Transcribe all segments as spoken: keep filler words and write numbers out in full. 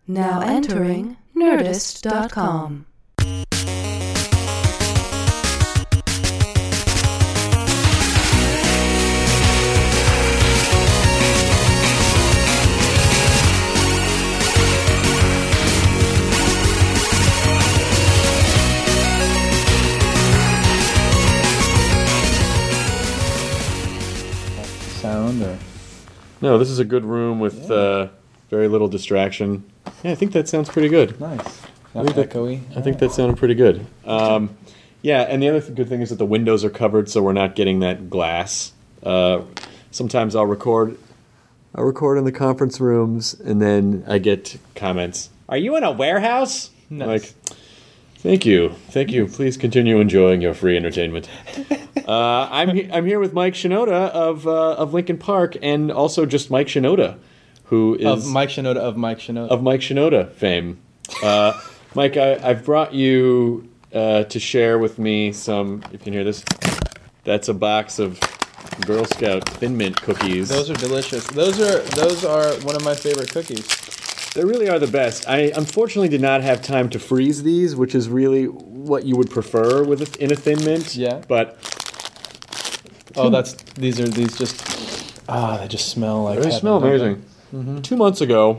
Now entering Nerdist dot com. Sound or no, this is a good room with yeah. uh, very little distraction. Yeah, I think that sounds pretty good. Nice. I Not think, echoey. that, I think that sounded pretty good. Um, yeah, and the other th- good thing is that the windows are covered, so we're not getting that glass. Uh, sometimes I'll record, I'll record in the conference rooms, and then I get comments. Are you in a warehouse? Nice. Like, thank you, thank you. Please continue enjoying your free entertainment. uh, I'm he- I'm here with Mike Shinoda of uh, of Linkin Park, and also just Mike Shinoda, who is of Mike Shinoda of Mike Shinoda of Mike Shinoda fame. Uh, Mike, I, I've brought you uh, to share with me some. If you can hear this, that's a box of Girl Scout Thin Mint cookies. Those are delicious. Those are those are one of my favorite cookies. They really are the best. I unfortunately did not have time to freeze these, which is really what you would prefer with a, in a Thin Mint. Yeah. But oh, that's these are these just ah, they just smell like they heaven, smell amazing. Mm-hmm. Two months ago,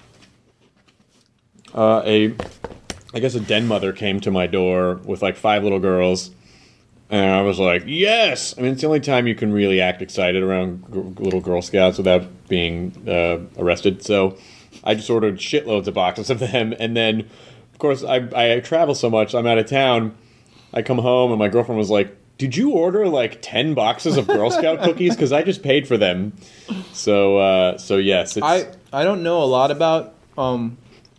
uh, a I guess a den mother came to my door with like five little girls, and I was like, "Yes!" I mean, it's the only time you can really act excited around g- little Girl Scouts without being uh, arrested. So I just ordered shitloads of boxes of them, and then, of course, I I travel so much. I'm out of town. I come home, and my girlfriend was like, "Did you order like ten boxes of Girl Scout cookies? Because I just paid for them." So, uh, so yes, it's, I I don't know a lot about um.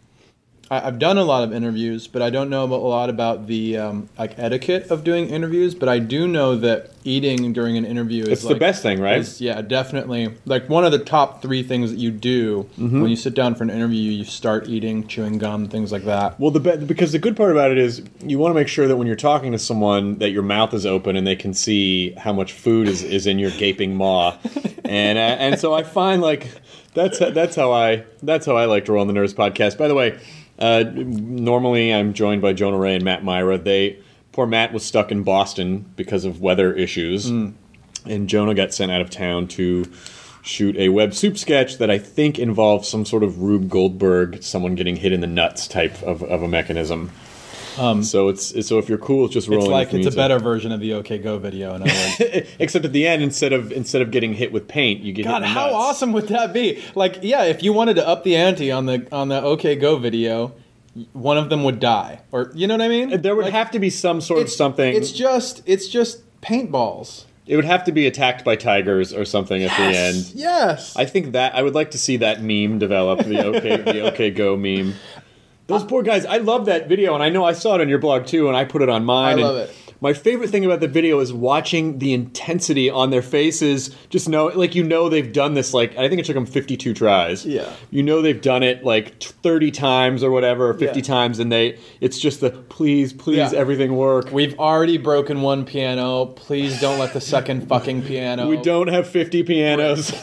I, I've done a lot of interviews, but I don't know about, a lot about the um, like etiquette of doing interviews. But I do know that eating during an interview is it's like, the best thing, right? is, yeah, definitely. Like one of the top three things that you do Mm-hmm. when you sit down for an interview, you start eating, chewing gum, things like that. Well, the be- because the good part about it is you want to make sure that when you're talking to someone that your mouth is open and they can see how much food is, is in your gaping maw, and uh, and so I find like that's that's how I that's how I like to roll on the Nerds podcast. By the way, uh, normally I'm joined by Jonah Ray and Matt Myra. They poor Matt was stuck in Boston because of weather issues, Mm. and Jonah got sent out of town to shoot a web soup sketch that I think involves some sort of Rube Goldberg, someone getting hit in the nuts type of, of a mechanism. Um, so it's, it's so if you're cool, it's just rolling. It's like with it's a music. better version of the OK Go video. In other words. Except at the end, instead of instead of getting hit with paint, you get God, hit in the how nuts. awesome would that be? Like, yeah, if you wanted to up the ante on the on the OK Go video, one of them would die, or you know what I mean? There would Like, have to be some sort of it's, something. It's just it's just paintballs. It would have to be attacked by tigers or something at the end. Yes. I think that I would like to see that meme develop. The OK the OK Go meme. Those poor guys. I love that video, and I know I saw it on your blog too, and I put it on mine. I love and it. My favorite thing about the video is watching the intensity on their faces. Just know, like you know, they've done this. Like I think it took them fifty-two tries. Yeah. You know they've done it like thirty times or whatever, or fifty Yeah. times, and they. It's just the please, please, Yeah. everything work. We've already broken one piano. Please don't let the second fucking piano. We don't have fifty pianos.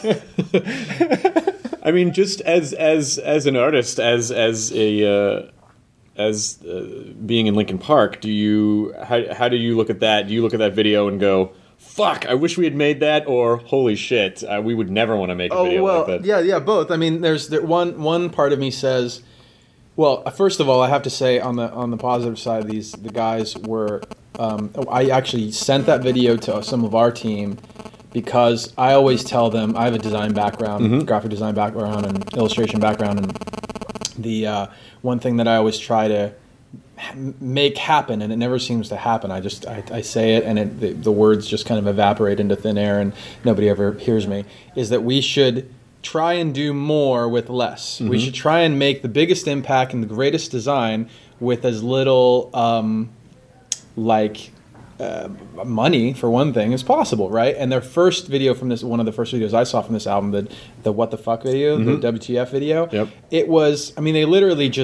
I mean, just as as as an artist, as as a uh, as uh, being in Linkin Park, do you how how do you look at that? Do you look at that video and go, "Fuck, I wish we had made that," or "Holy shit, uh, we would never want to make a Oh video well, like that"? yeah, yeah, both. I mean, there's there, one one part of me says, well, first of all, I have to say on the on the positive side, these the guys were. Um, I actually sent that video to some of our team because I always tell them I have a design background, Mm-hmm. graphic design background, and illustration background, and the uh, one thing that I always try to ha- make happen, and it never seems to happen. I just I, I say it, and it, the, the words just kind of evaporate into thin air, and nobody ever hears me. Is that we should try and do more with less. Mm-hmm. We should try and make the biggest impact and the greatest design with as little um, like. Uh, money for one thing is possible, right? And their first video from this, one of the first videos I saw from this album, the the What the Fuck video, Mm-hmm. the W T F video, Yep. it was, I mean, they literally just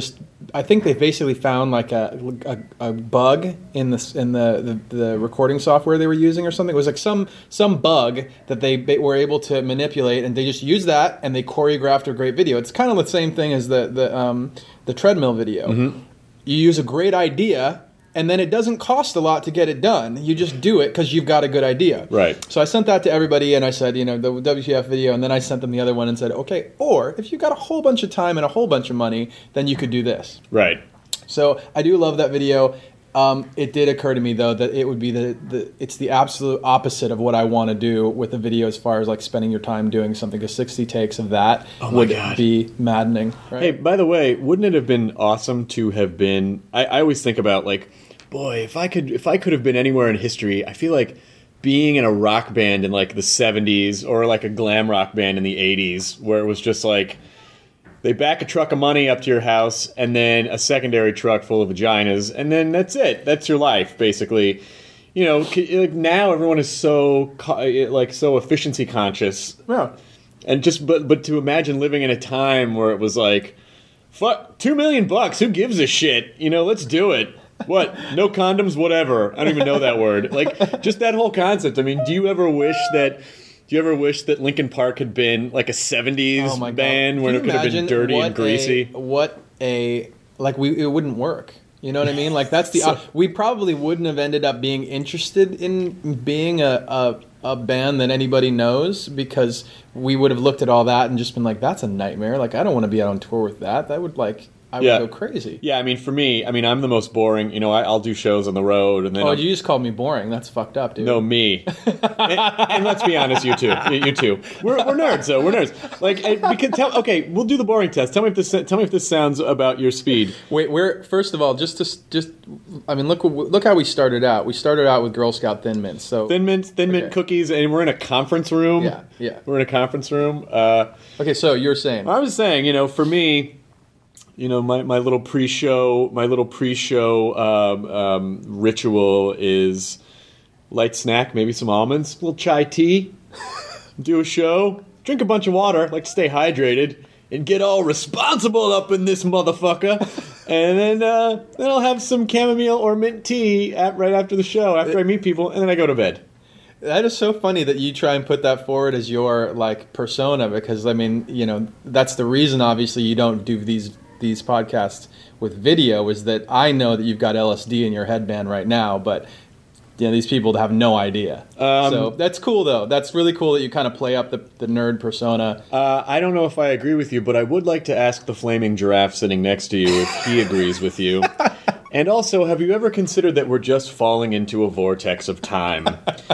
I think they basically found like a, a, a bug in the in the, the, the recording software they were using or something. It was like some some bug that they ba- were able to manipulate, and they just used that and they choreographed a great video. It's kind of the same thing as the the um, the treadmill video. Mm-hmm. You use a great idea, and then it doesn't cost a lot to get it done. You just do it because you've got a good idea. Right. So I sent that to everybody, and I said, you know, the W T F video, and then I sent them the other one and said, okay, or if you got a whole bunch of time and a whole bunch of money, then you could do this. Right. So I do love that video. Um, it did occur to me though that it would be the, the it's the absolute opposite of what I want to do with the video as far as like spending your time doing something. Because sixty takes of that Oh my would God. be maddening. Right? Hey, by the way, wouldn't it have been awesome to have been? I, I always think about like, boy, if I could, if I could have been anywhere in history, I feel like being in a rock band in like the seventies or like a glam rock band in the eighties, where it was just like they back a truck of money up to your house and then a secondary truck full of vaginas, and then that's it. That's your life, basically. You know, c- like now everyone is so co- like so efficiency conscious. Yeah. And just but but to imagine living in a time where it was like, fuck, two million bucks, who gives a shit? You know, let's do it. What? No condoms, whatever. I don't even know that word. Like, just that whole concept. I mean, do you ever wish that? Do you ever wish that Linkin Park had been like a seventies Oh my God. band where Can it you could have been imagine dirty what and greasy? A, what a like we it wouldn't work. You know what I mean? Like that's the So- uh, we probably wouldn't have ended up being interested in being a, a a band that anybody knows, because we would have looked at all that and just been like, that's a nightmare. Like I don't want to be out on tour with that. That would like I Yeah. would go crazy. Yeah, I mean, for me, I mean, I'm the most boring. You know, I, I'll do shows on the road, and then Oh, I'll, you just called me boring. That's fucked up, dude. no me. and, and let's be honest, you too, you, you too. We're, we're nerds, though. We're nerds. Like, eh, we can tell. Okay, we'll do the boring test. Tell me if this. Tell me if this sounds about your speed. Wait, we're first of all just to s- just. I mean, look look how we started out. We started out with Girl Scout Thin Mints. So Thin Mint, Thin Mint Okay. cookies, and we're in a conference room. Yeah, yeah. We're in a conference room. Uh, okay, so you're saying I was saying, you know, for me, you know, my, my little pre-show, my little pre-show um, um, ritual is light snack, maybe some almonds, a little chai tea, do a show, drink a bunch of water, like to stay hydrated, and get all responsible up in this motherfucker. And then uh, then I'll have some chamomile or mint tea at, right after the show, after I meet people, and then I go to bed. that is so funny that you try and put that forward as your like persona, because I mean, you know, that's the reason obviously you don't do these these podcasts with video, is that I know that you've got L S D in your headband right now, but you know, these people have no idea. Um, so that's cool though. That's really cool that you kind of play up the, the nerd persona. Uh, I don't know if I agree with you, but I would like to ask the flaming giraffe sitting next to you if he agrees with you. And also, have you ever considered that we're just falling into a vortex of time?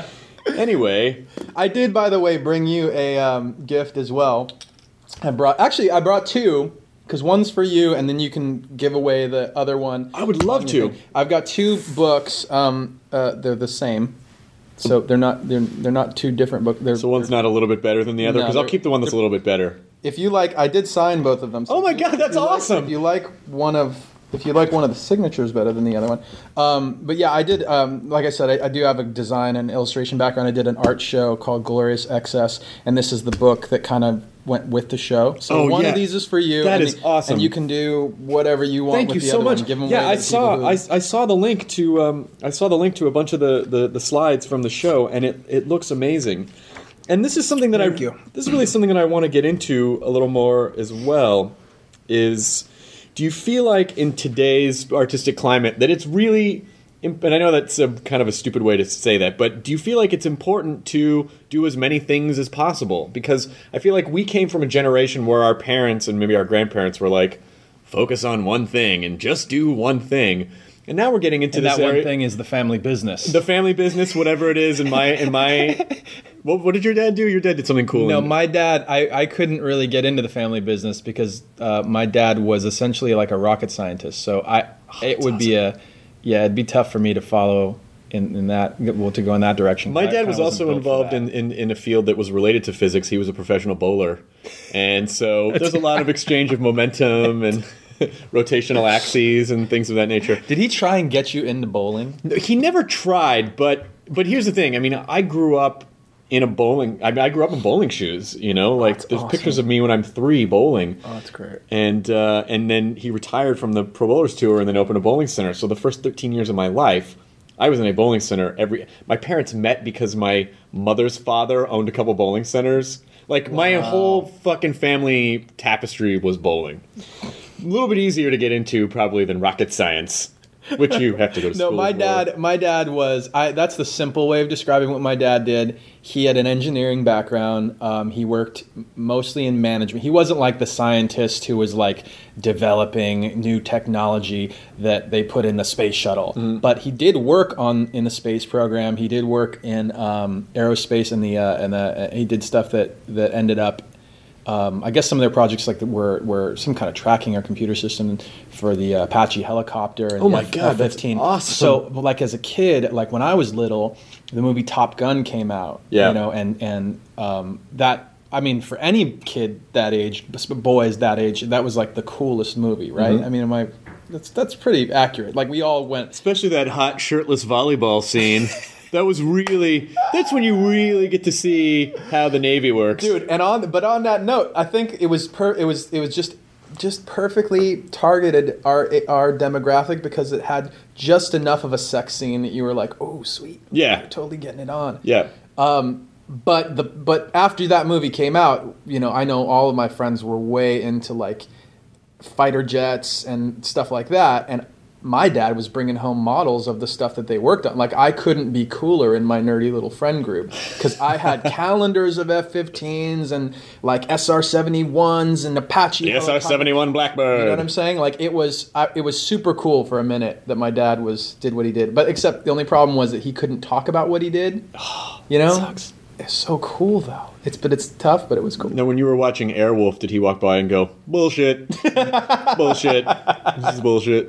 Anyway, I did, by the way, bring you a um, gift as well. I brought actually I brought two, because one's for you, and then you can give away the other one. I would love on your to. thing. I've got two books. Um, uh, they're the same, so they're not they're they're not two different books. They're, so one's not a little bit better than the other, No, because I'll they're- keep the one that's a little bit better. If you like, I did sign both of them. So Oh my if you- God, if that's you like- awesome. If you like one of, if you like one of the signatures better than the other one, um, but yeah, I did. Um, like I said, I, I do have a design and illustration background. I did an art show called Glorious Excess, and this is the book that kind of went with the show. So Oh, one yeah. of these is for you. That and is the- awesome. And you can do whatever you want Thank with you the so other much. one. Give them Yeah, away I to saw people I, who- I saw the link to um, I saw the link to a bunch of the, the, the slides from the show, and it, it looks amazing. And this is something that Thank I you. this is really something that I want to get into a little more as well. Is do you feel like in today's artistic climate that it's really, and I know that's a kind of a stupid way to say that, but do you feel like it's important to do as many things as possible? Because I feel like we came from a generation where our parents and maybe our grandparents were like, focus on one thing and just do one thing. And now we're getting into And this that one area- thing is the family business. the family business, whatever it is. In my, in my, what, what did your dad do? Your dad did something cool. No, in- my dad, I, I couldn't really get into the family business because uh, my dad was essentially like a rocket scientist. So I, it would be a, yeah, it'd be tough for me to follow in, in that, well, to go in that direction. My I dad kinda was wasn't also built for involved that. in, in, in a field that was related to physics. He was a professional bowler. And so there's a lot of exchange of momentum and rotational axes and things of that nature. Did he try and get you into bowling? He never tried, but but here's the thing. I mean, I grew up in a bowling. I mean, I grew up in bowling shoes. You know, like that's there's awesome. pictures of me when I'm three bowling. Oh, that's great. And uh, and then he retired from the Pro Bowlers Tour and then opened a bowling center. So the first thirteen years of my life, I was in a bowling center. Every my parents met because my mother's father owned a couple bowling centers. Like my Wow. whole fucking family tapestry was bowling. A little bit easier to get into probably than rocket science, which you have to go to No, school my for. dad. My dad was. I. That's the simple way of describing what my dad did. He had an engineering background. Um, he worked mostly in management. He wasn't like the scientist who was like developing new technology that they put in the space shuttle. Mm-hmm. But he did work on in the space program. He did work in um, aerospace and the uh, and the. Uh, he did stuff that that ended up. Um, I guess some of their projects like were were some kind of tracking or computer system for the uh, Apache helicopter. And Oh the my F- God, that's F-fifteen. awesome. So, like as a kid, like when I was little, the movie Top Gun came out. Yeah. You know, and and um, that I mean, for any kid that age, boys that age, that was like the coolest movie, right? Mm-hmm. I mean, am I? That's that's pretty accurate. Like we all went. Especially that hot shirtless volleyball scene. That was really, that's when you really get to see how the Navy works. Dude, and on but on that note, I think it was per, it was it was just just perfectly targeted our our demographic because it had just enough of a sex scene that you were like, oh sweet, Yeah. you're totally getting it on. Yeah. Um, but the but after that movie came out, you know, I know all of my friends were way into like fighter jets and stuff like that, and my dad was bringing home models of the stuff that they worked on. Like I couldn't be cooler in my nerdy little friend group because I had calendars of F fifteens and like S R seventy-ones and Apache. The S R seventy-one Blackbird. You know what I'm saying? Like it was, I, it was super cool for a minute that my dad was did what he did. But except the only problem was that he couldn't talk about what he did. You know, sucks. It's so cool though. It's but it's tough, but it was cool. Now, when you were watching Airwolf, did he walk by and go, bullshit, bullshit, this is bullshit?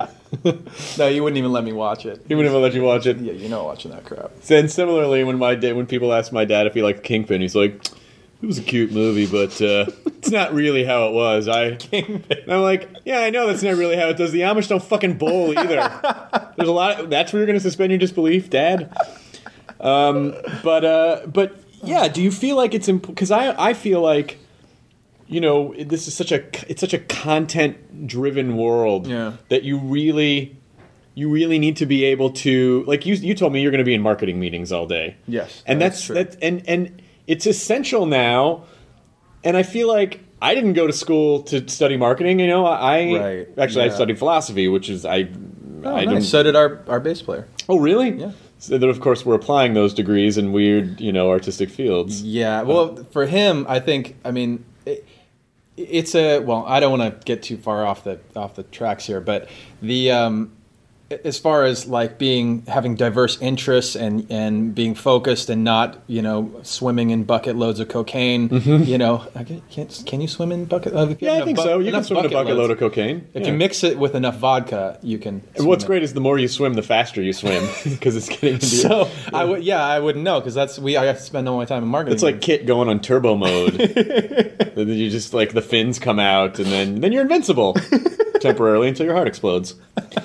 No, you wouldn't even let me watch it. He wouldn't even let you watch it. Yeah, you're not watching that crap. And similarly, when my dad, when people ask my dad if he liked Kingpin, he's like, it was a cute movie, but uh, it's not really how it was. I, Kingpin. And I'm like, yeah, I know that's not really how it does. The Amish don't fucking bowl either. There's a lot. Of, that's where you're going to suspend your disbelief, Dad. Um, but uh, but yeah, do you feel like it's important? Because I I feel like, you know, this is such a it's such a content driven world Yeah. that you really you really need to be able to, like you you told me you're going to be in marketing meetings all day. Yes, and that's that's true. that's and and it's essential now. And I feel like I didn't go to school to study marketing. You know, I Right, actually I yeah. studied philosophy, which is I. Oh, I nice. don't. So did our, our bass player. Oh, really? Yeah. So then, of course, we're applying those degrees in weird, you know, artistic fields. Yeah. Well, for him, I think. I mean, it, it's a. Well, I don't want to get too far off the off the tracks here, but the. Um, as far as like being having diverse interests and and being focused and not, you know, swimming in bucket loads of cocaine, you know, I get, can't can you swim in bucket? Uh, if you Yeah, have I think enough so. bu- You can enough swim in a bucket load loads. of cocaine. If Yeah. you mix it with enough vodka, you can. And swim what's it. great is the more you swim, the faster you swim because it's getting into So your, I would, yeah, I wouldn't know because that's we. I have to spend all my time in marketing. it's like Kit going on turbo mode. And then you just like the fins come out, and then then you're invincible temporarily until your heart explodes.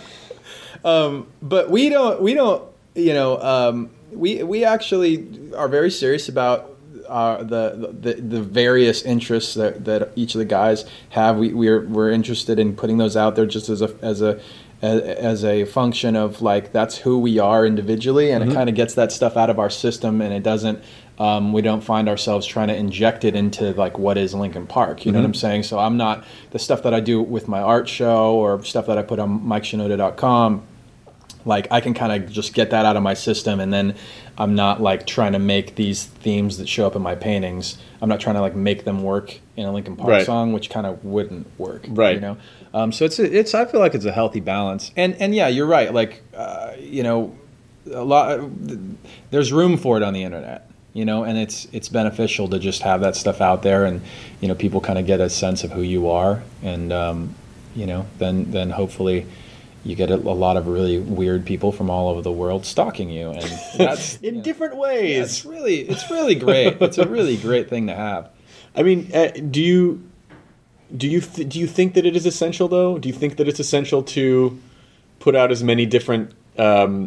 But we don't. We don't. You know. Um, we we actually are very serious about uh, the, the the various interests that, that each of the guys have. We we're we're interested in putting those out there just as a as a as a function of like that's who we are individually, and it kind of gets that stuff out of our system, and it doesn't. Um, we don't find ourselves trying to inject it into like what is Linkin Park. You know what I'm saying? So I'm not the stuff that I do with my art show or stuff that I put on Mike Shinoda dot com. Like I can kind of just get that out of my system, and then I'm not like trying to make these themes that show up in my paintings. I'm not trying to like make them work in a Linkin Park Right. song, which kind of wouldn't work. Right. You know. Um, so it's a, it's I feel like it's a healthy balance, and and yeah, you're right. Like uh, you know, a lot there's room for it on the internet. You know, and it's it's beneficial to just have that stuff out there, and you know, people kind of get a sense of who you are, and um, you know, then then hopefully you get a, a lot of really weird people from all over the world stalking you, and that's In you know, different yeah, ways. it's really it's really great. It's a really great thing to have. I mean, uh, do you do you th- do you think that it is essential though? Do you think that it's essential to put out as many different um,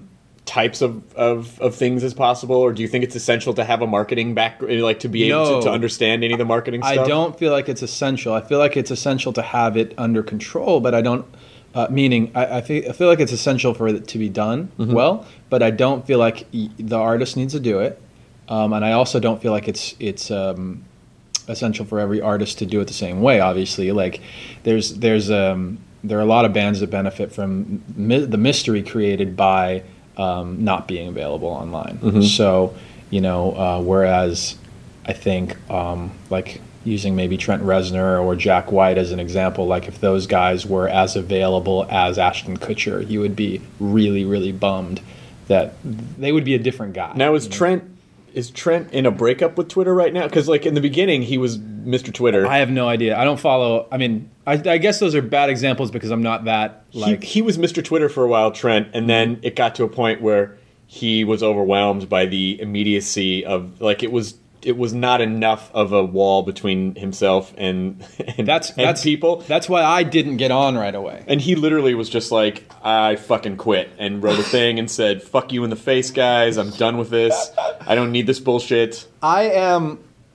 types of, of, of things as possible, or do you think it's essential to have a marketing back, like to be able No. to, to understand any of the marketing I stuff? don't feel like it's essential. I feel like it's essential to have it under control, but I don't. Uh, meaning, I, I feel I feel like it's essential for it to be done Mm-hmm. well, but I don't feel like y- the artist needs to do it, um, and I also don't feel like it's it's um, essential for every artist to do it the same way. Obviously, like there's there's um, there are a lot of bands that benefit from mi- the mystery created by um, not being available online. Mm-hmm. So, you know, uh, whereas I think um, like using maybe Trent Reznor or Jack White as an example, like if those guys were as available as Ashton Kutcher, you would be really, really bummed that they would be a different guy. Now is you know? Trent is Trent in a breakup with Twitter right now? Because like in the beginning he was Mister Twitter. I have no idea. I don't follow. I mean, I, I guess those are bad examples because I'm not that like. he, he was Mister Twitter for a while, Trent, and then it got to a point where he was overwhelmed by the immediacy of like it was it was not enough of a wall between himself and and, that's and that's people. That's why I didn't get on right away. And he literally was just like, I fucking quit, and wrote a thing and said, fuck you in the face, guys. I'm done with this. I don't need this bullshit. I am.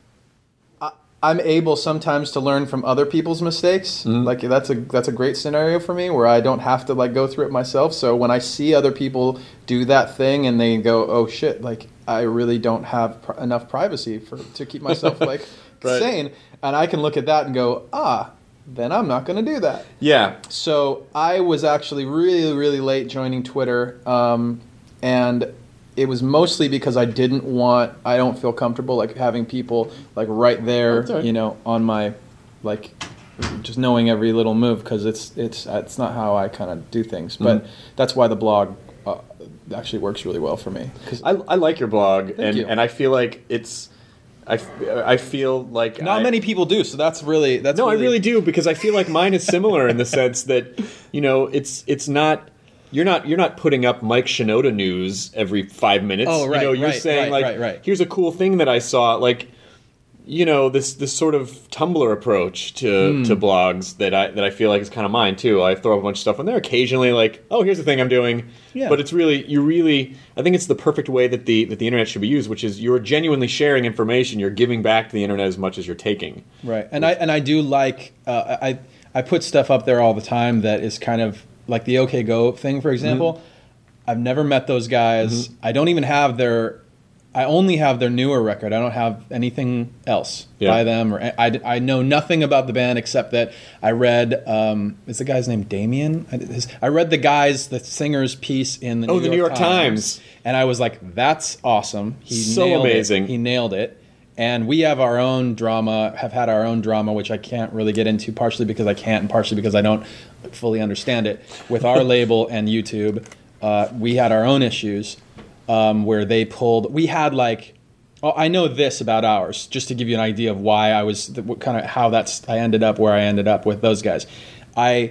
I- I'm able sometimes to learn from other people's mistakes. Like that's a that's a great scenario for me where I don't have to like go through it myself. So when I see other people do that thing and they go, "Oh shit!" Like I really don't have pr- enough privacy for to keep myself like Right. sane, and I can look at that and go, "Ah, then I'm not going to do that." Yeah. So I was actually really, really late joining Twitter, um, and it was mostly because I didn't want. I don't feel comfortable like having people like right there, That's all right. you know, on my, like, just knowing every little move because it's it's it's not how I kind of do things. But Mm-hmm. that's why the blog uh, actually works really well for me. 'Cause I, I like your blog, and, you. and I feel like it's... I, f- I feel like... not I, many people do, so that's really that's No, I really do, because I feel like mine is similar in the sense that, you know, it's it's not... You're not you're not putting up Mike Shinoda news every five minutes. Oh, right, You know, you're right, saying right, like, right, right. here's a cool thing that I saw. Like, you know, this this sort of Tumblr approach to, Hmm. to blogs that I that I feel like is kind of mine too. I throw up a bunch of stuff on there occasionally, like, oh, here's the thing I'm doing. Yeah. But it's really you really I think it's the perfect way that the that the internet should be used, which is you're genuinely sharing information. You're giving back to the internet as much as you're taking. Right, and I and I do like uh, I I put stuff up there all the time that is kind of like the OK Go thing, for example. Mm-hmm. I've never met those guys. I don't even have their. I only have their newer record. I don't have anything else Yeah. by them, or I, I know nothing about the band except that I read. Um, is the guy's name Damien? I, his, I read the guy's the singer's piece in the Oh, New the York New York Times. and I was like, that's awesome. He So nailed amazing. It. He nailed it. And we have our own drama, have had our own drama, which I can't really get into, partially because I can't and partially because I don't fully understand it. With our label and YouTube, uh, we had our own issues um, where they pulled, we had like, oh, I know this about ours, just to give you an idea of why I was, what kind of, how that's, I ended up where I ended up with those guys. I,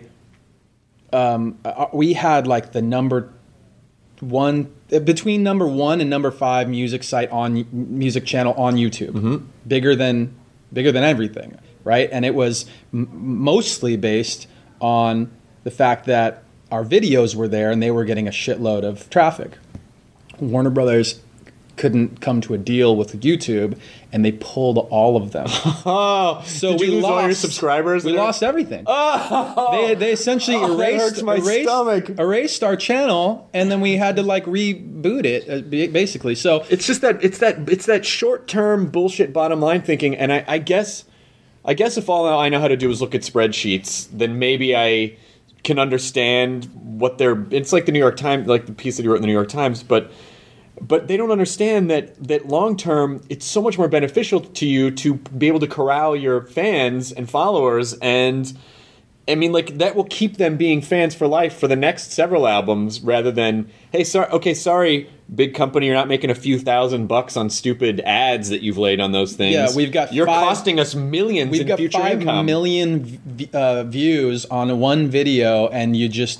um, uh, we had like the number one between number one and number five music site on music channel on YouTube, Mm-hmm. bigger than bigger than everything, right? And it was m- mostly based on the fact that our videos were there and they were getting a shitload of traffic. Warner Brothers couldn't come to a deal with YouTube, and they pulled all of them. Oh, So did we you lose lost all your subscribers? We there? lost everything. Oh, They, they essentially Oh, that erased, hurts my erased, stomach. erased our channel, and then we had to like reboot it, uh, ba- basically. So It's just that it's that it's that short term bullshit bottom line thinking, and I, I guess I guess if all I know how to do is look at spreadsheets, then maybe I can understand what they're. It's like the New York Times, like the piece that you wrote in the New York Times, but but they don't understand that that long term, it's so much more beneficial to you to be able to corral your fans and followers, and I mean, like that will keep them being fans for life for the next several albums, rather than hey, sorry, okay, sorry, big company, you're not making a few thousand bucks on stupid ads that you've laid on those things. Yeah, we've got you're five- costing us millions we've in got future five income. million v- uh, views on one video, and you just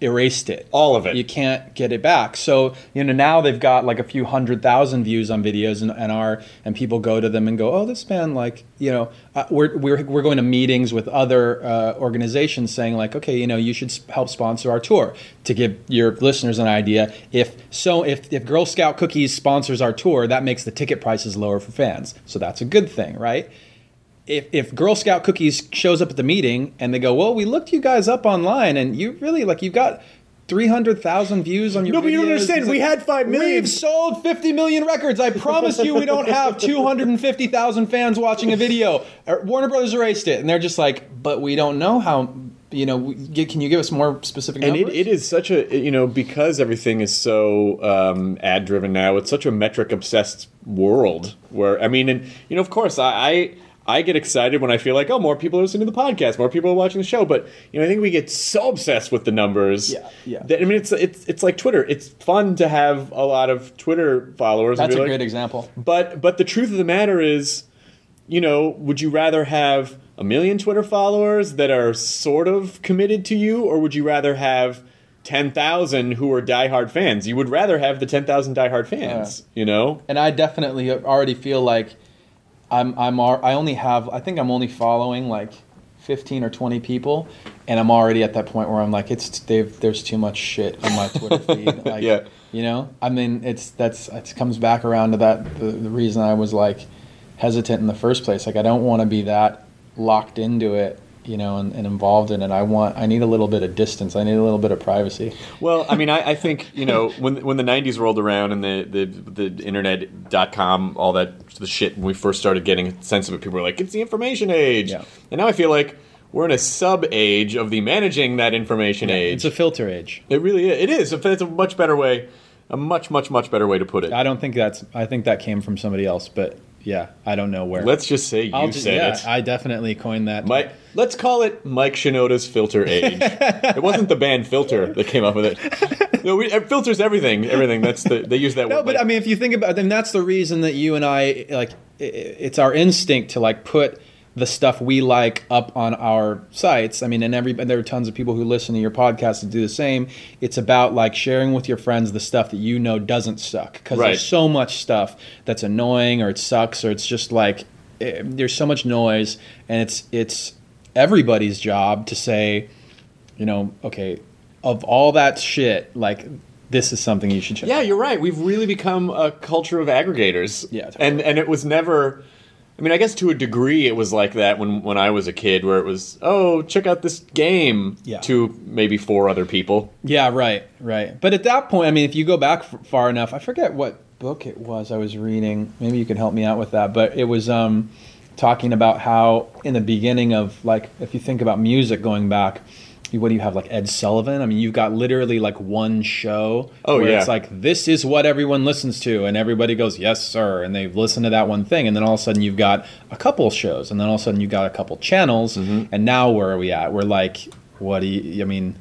erased it. All of it. You can't get it back. So, you know, now they've got like a few hundred thousand views on videos, and, and are and people go to them and go, oh, this band, like, you know, uh, we're, we're we're going to meetings with other uh, organizations saying like, okay, you know, you should s- help sponsor our tour. To give your listeners an idea, if so, if if Girl Scout Cookies sponsors our tour, that makes the ticket prices lower for fans. So that's a good thing, right? If, if Girl Scout Cookies shows up at the meeting and they go, well, we looked you guys up online and you really, like, you've got three hundred thousand views on your No, but you don't videos. understand. It's We like, had five million. We've sold fifty million records. I promise you we don't have two hundred fifty thousand fans watching a video. Warner Brothers erased it. And they're just like, but we don't know how, you know, we- can you give us more specific And numbers? it, it is such a, you know, because everything is so um, ad driven now, it's such a metric obsessed world where, I mean, and, you know, of course, I, I, I get excited when I feel like, oh, more people are listening to the podcast, more people are watching the show. But, you know, I think we get so obsessed with the numbers. Yeah, yeah. That, I mean, it's, it's, it's like Twitter. It's fun to have a lot of Twitter followers. and That's be a like- great example. But but the truth of the matter is, you know, would you rather have a million Twitter followers that are sort of committed to you, or would you rather have ten thousand who are diehard fans? You would rather have the ten thousand diehard fans, you know? And I definitely already feel like I'm I'm al- I only have I think I'm only following like fifteen or twenty people, and I'm already at that point where I'm like, it's they've there's too much shit on my Twitter feed. Like, Yeah. you know, I mean, it's that's it comes back around to that the, the reason I was like hesitant in the first place. Like, I don't want to be that locked into it, you know, and, and involved in it. I want I need a little bit of distance. I need a little bit of privacy. Well, I mean, I, I think, you know, when when the nineties rolled around and the, the, the internet dot com, all that the shit, when we first started getting a sense of it, people were like, it's the information age. Yeah. And now I feel like we're in a sub-age of the managing that information age. It's a filter age. It really is. It is. It's a much better way, a much, much, much better way to put it. I don't think that's I think that came from somebody else, but yeah, I don't know where. Let's just say you I'll just, said yeah, it. I definitely coined that. Mike, let's call it Mike Shinoda's filter age. It wasn't the band Filter that came up with it. No, we, it filters everything. Everything. That's the they use that No, word. but like- I mean, if you think about it, then that's the reason that you and I, like, i- it's our instinct to, like, put the stuff we like up on our sites. I mean, and every and there are tons of people who listen to your podcast that do the same. It's about, like, sharing with your friends the stuff that you know doesn't suck. Because Right. there's so much stuff that's annoying, or it sucks, or it's just, like, eh, there's so much noise, and it's it's everybody's job to say, you know, okay, of all that shit, like, this is something you should check Yeah, out. you're right. We've really become a culture of aggregators. Yeah, totally. and and it was never. I mean, I guess to a degree it was like that when, when I was a kid, where it was, oh, check out this game Yeah. to maybe four other people. Yeah, right, right. But at that point, I mean, if you go back f- far enough, I forget what book it was I was reading. Maybe you can help me out with that. But it was um, talking about how in the beginning of, like, if you think about music going back, you- what do you have, like Ed Sullivan? I mean, you've got literally like one show Oh, where yeah. it's like, this is what everyone listens to, and everybody goes, yes, sir, and they listen to that one thing, and then all of a sudden you've got a couple shows, and then all of a sudden you've got a couple channels, Mm-hmm. and now where are we at? We're like, what do you, I mean,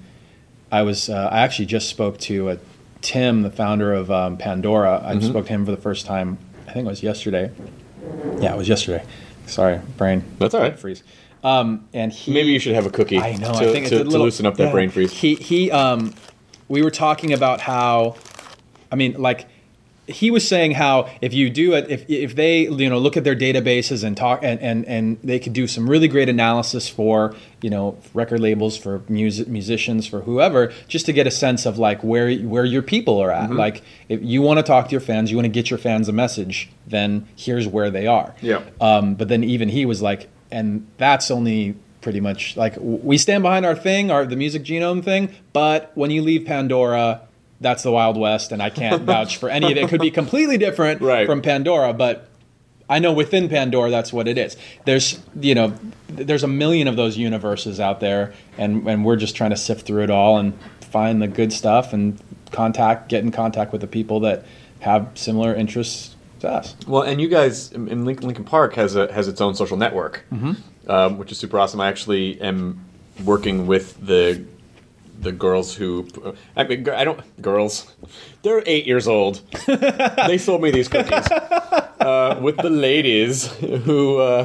I was, uh, I actually just spoke to uh, Tim, the founder of um, Pandora. I Mm-hmm. spoke to him for the first time, I think it was yesterday. Yeah, it was yesterday. Sorry, brain. That's all right. Freeze. Um, and he, Maybe you should have a cookie I know. to, I think to, it's a to little, loosen up that yeah. brain freeze. He he. Um, we were talking about how, I mean, like, he was saying how if you do it, if if they you know look at their databases and talk and and and they could do some really great analysis for you know record labels, for music musicians, for whoever, just to get a sense of like where where your people are at. Like, if you want to talk to your fans, you want to get your fans a message, then here's where they are. Yeah. Um, but then even he was like, and that's only pretty much like w- we stand behind our thing, our the music genome thing. But when you leave Pandora, that's the Wild West, and I can't vouch for any of it. It could be completely different Right. from Pandora, but I know within Pandora that's what it is. There's you know there's a million of those universes out there, and and we're just trying to sift through it all and find the good stuff and contact get in contact with the people that have similar interests to us. Well, and you guys in Lincoln, Lincoln Park has a has its own social network, um, which is super awesome. I actually am working with the the girls who I mean I don't girls they're eight years old. They sold me these cookies uh, with the ladies who uh,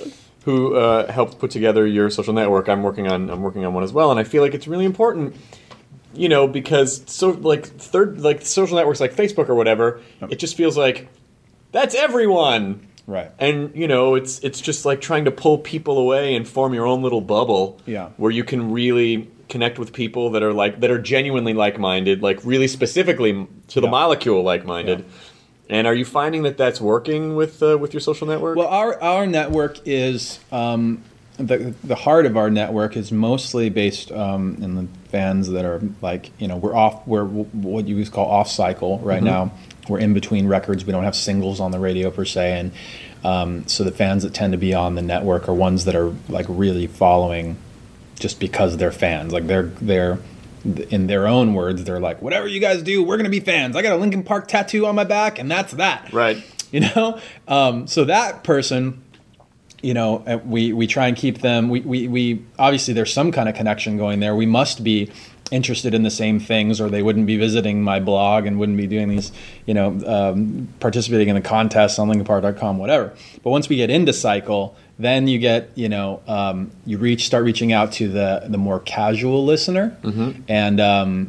who uh, helped put together your social network. I'm working on I'm working on one as well, and I feel like it's really important. you know, because so like third like social networks like Facebook or whatever, it just feels like that's everyone. Right. And, you know, it's it's just like trying to pull people away and form your own little bubble Yeah. where you can really connect with people that are like that are genuinely like-minded, like really specifically to the Yeah. molecule like-minded. Yeah. And are you finding that that's working with uh, with your social network? Well, our our network is um, the the heart of our network is mostly based um, in the fans that are like, you know, we're off we're what you call off cycle right Mm-hmm. now. We're in between records. We don't have singles on the radio per se, and um, so the fans that tend to be on the network are ones that are like really following, just because they're fans. Like they're they're in their own words, they're like, whatever you guys do, we're gonna be fans. I got a Linkin Park tattoo on my back, and that's that. Right. You know, um, so that person, you know, uh, we we try and keep them. We we we obviously there's some kind of connection going there. We must be interested in the same things, or they wouldn't be visiting my blog and wouldn't be doing these, you know, um, participating in the contests on linkin park dot com, whatever. But once we get into cycle, then you get, you know, um, you reach start reaching out to the the more casual listener, Mm-hmm. and um,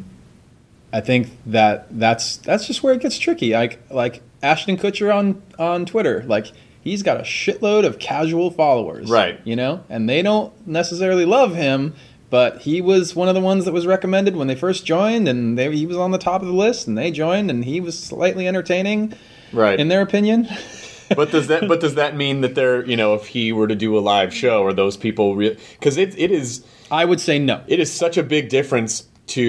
I think that that's that's just where it gets tricky. Like like Ashton Kutcher on on Twitter, like he's got a shitload of casual followers, Right. You know, and they don't necessarily love him. But he was one of the ones that was recommended when they first joined, and they, he was on the top of the list, and they joined, and he was slightly entertaining, Right. in their opinion. But does that but does that mean that they're, you know, if he were to do a live show, are those people real? Because it it is I would say no. it is such a big difference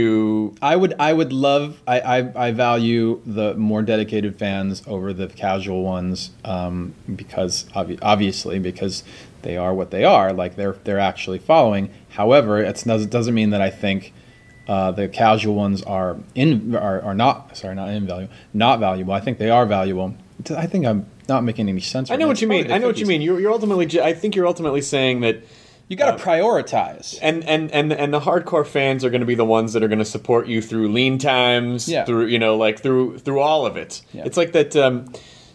to I would I would love I, I, I value the more dedicated fans over the casual ones, um, because obvi- obviously because they are what they are, like they're they're actually following. However, it doesn't mean that I think uh, the casual ones are in are, are not sorry not invaluable not valuable. I think they are valuable. I think I'm not making any sense. I right know now. what It's you mean. probably I know what you cookies. mean. You're, you're ultimately. ju- I think you're ultimately saying that, You got to prioritize. and and and and the hardcore fans are going to be the ones that are going to support you through lean times, Yeah. through you know, like through through all of it. Yeah. It's like that. Um,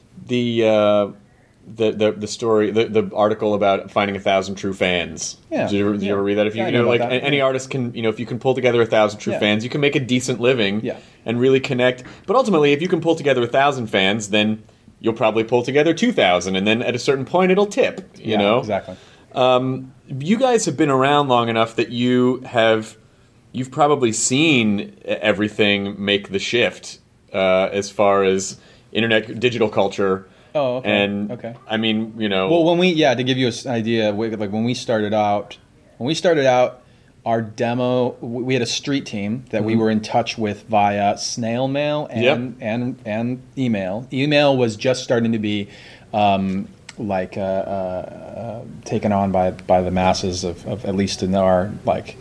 the uh, the the the story, the, the article about finding a thousand true fans. Yeah. Did you ever, did you Yeah. ever read that? If you, Yeah, I you know, know like about that. a- any Yeah. artist can, you know, if you can pull together a thousand true Yeah. fans, you can make a decent living. Yeah. And really connect. But ultimately, if you can pull together a thousand fans, then you'll probably pull together two thousand, and then at a certain point, it'll tip. You Yeah, know, exactly. Um, you guys have been around long enough that you have, you've probably seen everything make the shift uh, as far as internet digital culture. Oh, okay. And Okay. I mean, you know, Well, when we yeah, to give you an idea, we- like when we started out, when we started out, our demo, we had a street team that we were in touch with via snail mail and Yep. and and email. Email was just starting to be um, like uh, uh, uh, taken on by by the masses of, of at least in our like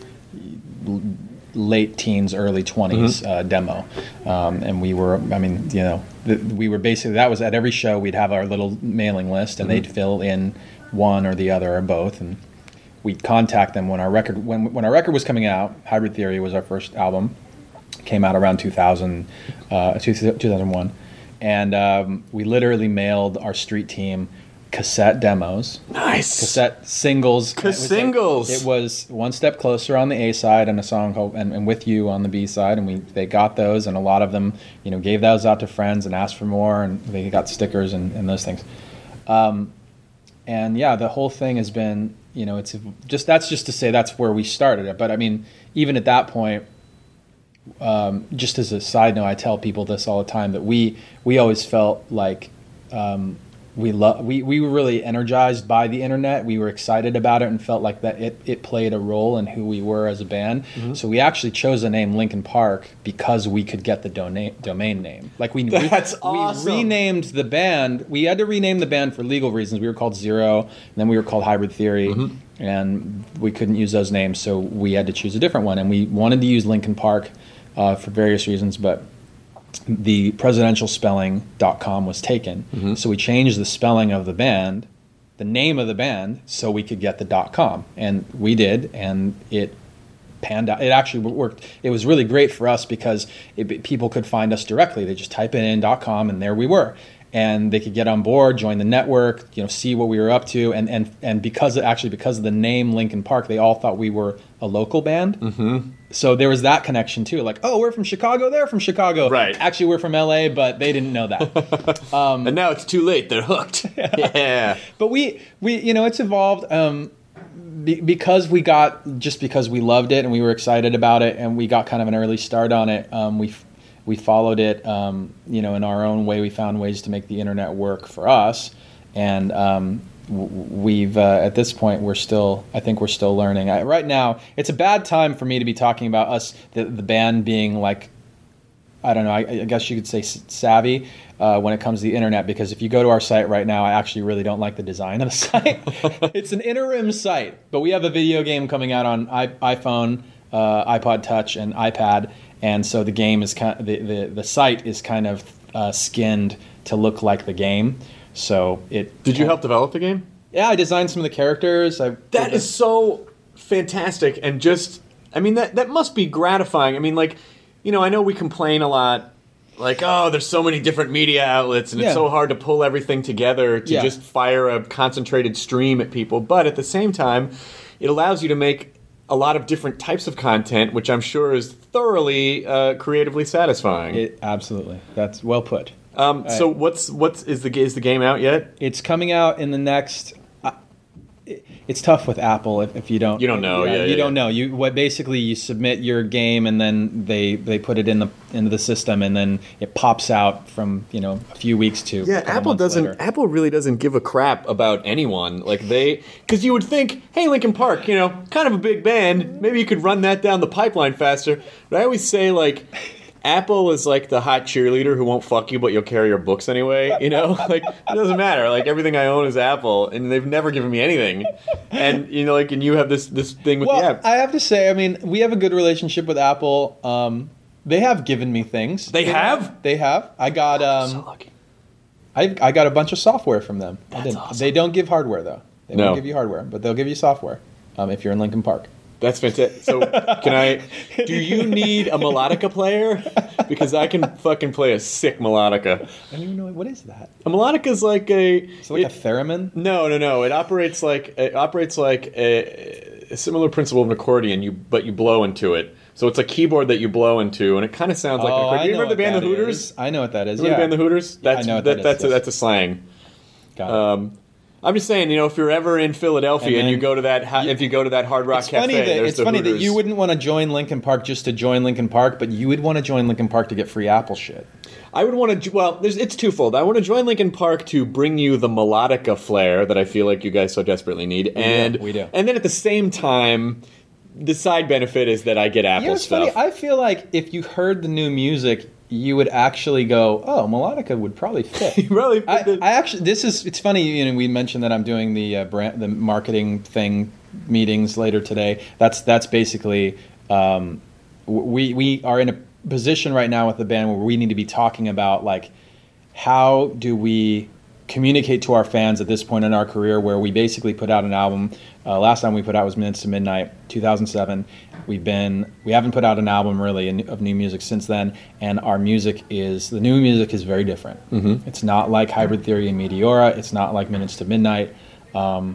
l- late teens, early twenties uh, demo, um, and we were. I mean, you know, th- we were basically that was at every show we'd have our little mailing list, and they'd fill in one or the other or both, and we'd contact them when our record when when our record was coming out. Hybrid Theory was our first album, came out around two thousand, uh, two thousand one, and um, we literally mailed our street team cassette demos. nice. Cassette singles. It was like- Singles. It was One Step Closer on the A side and a song called and, and With You on the B side, and we they got those, and a lot of them, you know, gave those out to friends and asked for more, and they got stickers and, and those things. Um, and yeah, the whole thing has been, you know, it's just that's just to say that's where we started it. But I mean, even at that point, um, just as a side note, I tell people this all the time that we we always felt like. Um, We love we, we were really energized by the internet. We were excited about it and felt like that it, it played a role in who we were as a band. Mm-hmm. So we actually chose the name Linkin Park because we could get the dona- domain name. Like we re- That's awesome. we renamed the band. We had to rename the band for legal reasons. We were called Zero, and then we were called Hybrid Theory, Mm-hmm. and we couldn't use those names, so we had to choose a different one. And we wanted to use Linkin Park uh, for various reasons, but the presidential spelling dot com was taken. Mm-hmm. So we changed the spelling of the band, the name of the band, so we could get the .com. And we did, and it panned out. It actually worked. It was really great for us because it, people could find us directly. They just type it in .com, and there we were. and they could get on board, join the network, you know, see what we were up to, and and and because of, actually because of the name Linkin Park, they all thought we were a local band. Mm-hmm. So there was that connection too. Like, oh, we're from Chicago, they're from Chicago. Right. Actually, we're from L A, but they didn't know that. Um, and now it's too late. They're hooked. Yeah. But we we you know it's evolved. Um, be, because we got just because we loved it and we were excited about it, and we got kind of an early start on it. Um, we. We followed it, um, you know, in our own way. We found ways to make the internet work for us, and um, w- we've uh, at this point we're still. I think we're still learning. I, right now, it's a bad time for me to be talking about us, the, the band being like, I don't know. I, I guess you could say savvy uh, when it comes to the internet, because if you go to our site right now, I actually really don't like the design of the site. It's an interim site, but we have a video game coming out on I- iPhone, uh, iPod Touch, and iPad. And so the game is kind of, the, the the site is kind of uh, skinned to look like the game. So it. Did you help develop the game? Yeah, I designed some of the characters. I that is so fantastic, and just I mean that that must be gratifying. I mean, like, you know, I know we complain a lot, like, oh, there's so many different media outlets, and Yeah. it's so hard to pull everything together to Yeah. just fire a concentrated stream at people. But at the same time, it allows you to make a lot of different types of content, which I'm sure is thoroughly uh, creatively satisfying. It, absolutely, that's well put. Um, so right. what's what's is the is the game out yet? It's coming out in the next. Uh, it, it's tough with Apple if, if you don't. You don't know, yeah, you yeah, don't yeah. know. You what basically you submit your game and then they they put it in the into the system and then it pops out from you know a few weeks to. Yeah, a couple Apple months doesn't. later. Apple really doesn't give a crap about anyone. Like they, because you would think, hey, Linkin Park, you know, kind of a big band. Maybe you could run that down the pipeline faster. But I always say, like, Apple is like the hot cheerleader who won't fuck you, but you'll carry your books anyway. You know, like it doesn't matter. Like everything I own is Apple, and they've never given me anything. And you know, like, and you have this this thing with Well, the app. I have to say, I mean, we have a good relationship with Apple. Um, they have given me things. They have? They have. I got. Um, so lucky. I I got a bunch of software from them. I That's didn't. awesome. They don't give hardware though. They No. won't give you hardware, but they'll give you software. Um, if you're in Linkin Park. That's fantastic. So, can I? Do you need a melodica player? Because I can fucking play a sick melodica. I don't even know what is that. A melodica is like a. It's like it- a theremin. No, no, no. It operates like it operates like a, a similar principle of an accordion. You but you blow into it, so it's a keyboard that you blow into, and it kind of sounds like an Oh, accordion. I Do you know remember the what band The that Hooters? is. I know what that is. Remember Yeah. the band The Hooters? Yeah, I That's know what that, that is, that's a, yes. that's a slang. Got it. Um, I'm just saying, you know, if you're ever in Philadelphia And and, you then go to that, ha- if you go to that Hard Rock it's Cafe, funny that there's it's the funny that Hooters. you wouldn't want to join Linkin Park just to join Linkin Park, but you would want to join Linkin Park to get free Apple shit. I would want to. Well, there's, it's twofold. I want to join Linkin Park to bring you the melodica flair that I feel like you guys so desperately need, and we do. and then at the same time, the side benefit is that I get Apple You know, it's stuff. funny. I feel like if you heard the new music, you would actually go, "Oh, melodica would probably fit." Really? I, I actually, this is. It's funny. You know, we mentioned that I'm doing the uh, brand, the marketing thing meetings later today. That's that's basically. Um, we we are in a position right now with the band where we need to be talking about like how do we communicate to our fans at this point in our career where we basically put out an album. Uh, last time we put out was Minutes to Midnight, two thousand seven. We've been we haven't put out an album really in, of new music since then, and our music is the new music is very different. Mm-hmm. It's not like Hybrid Theory and Meteora. It's not like Minutes to Midnight. Um,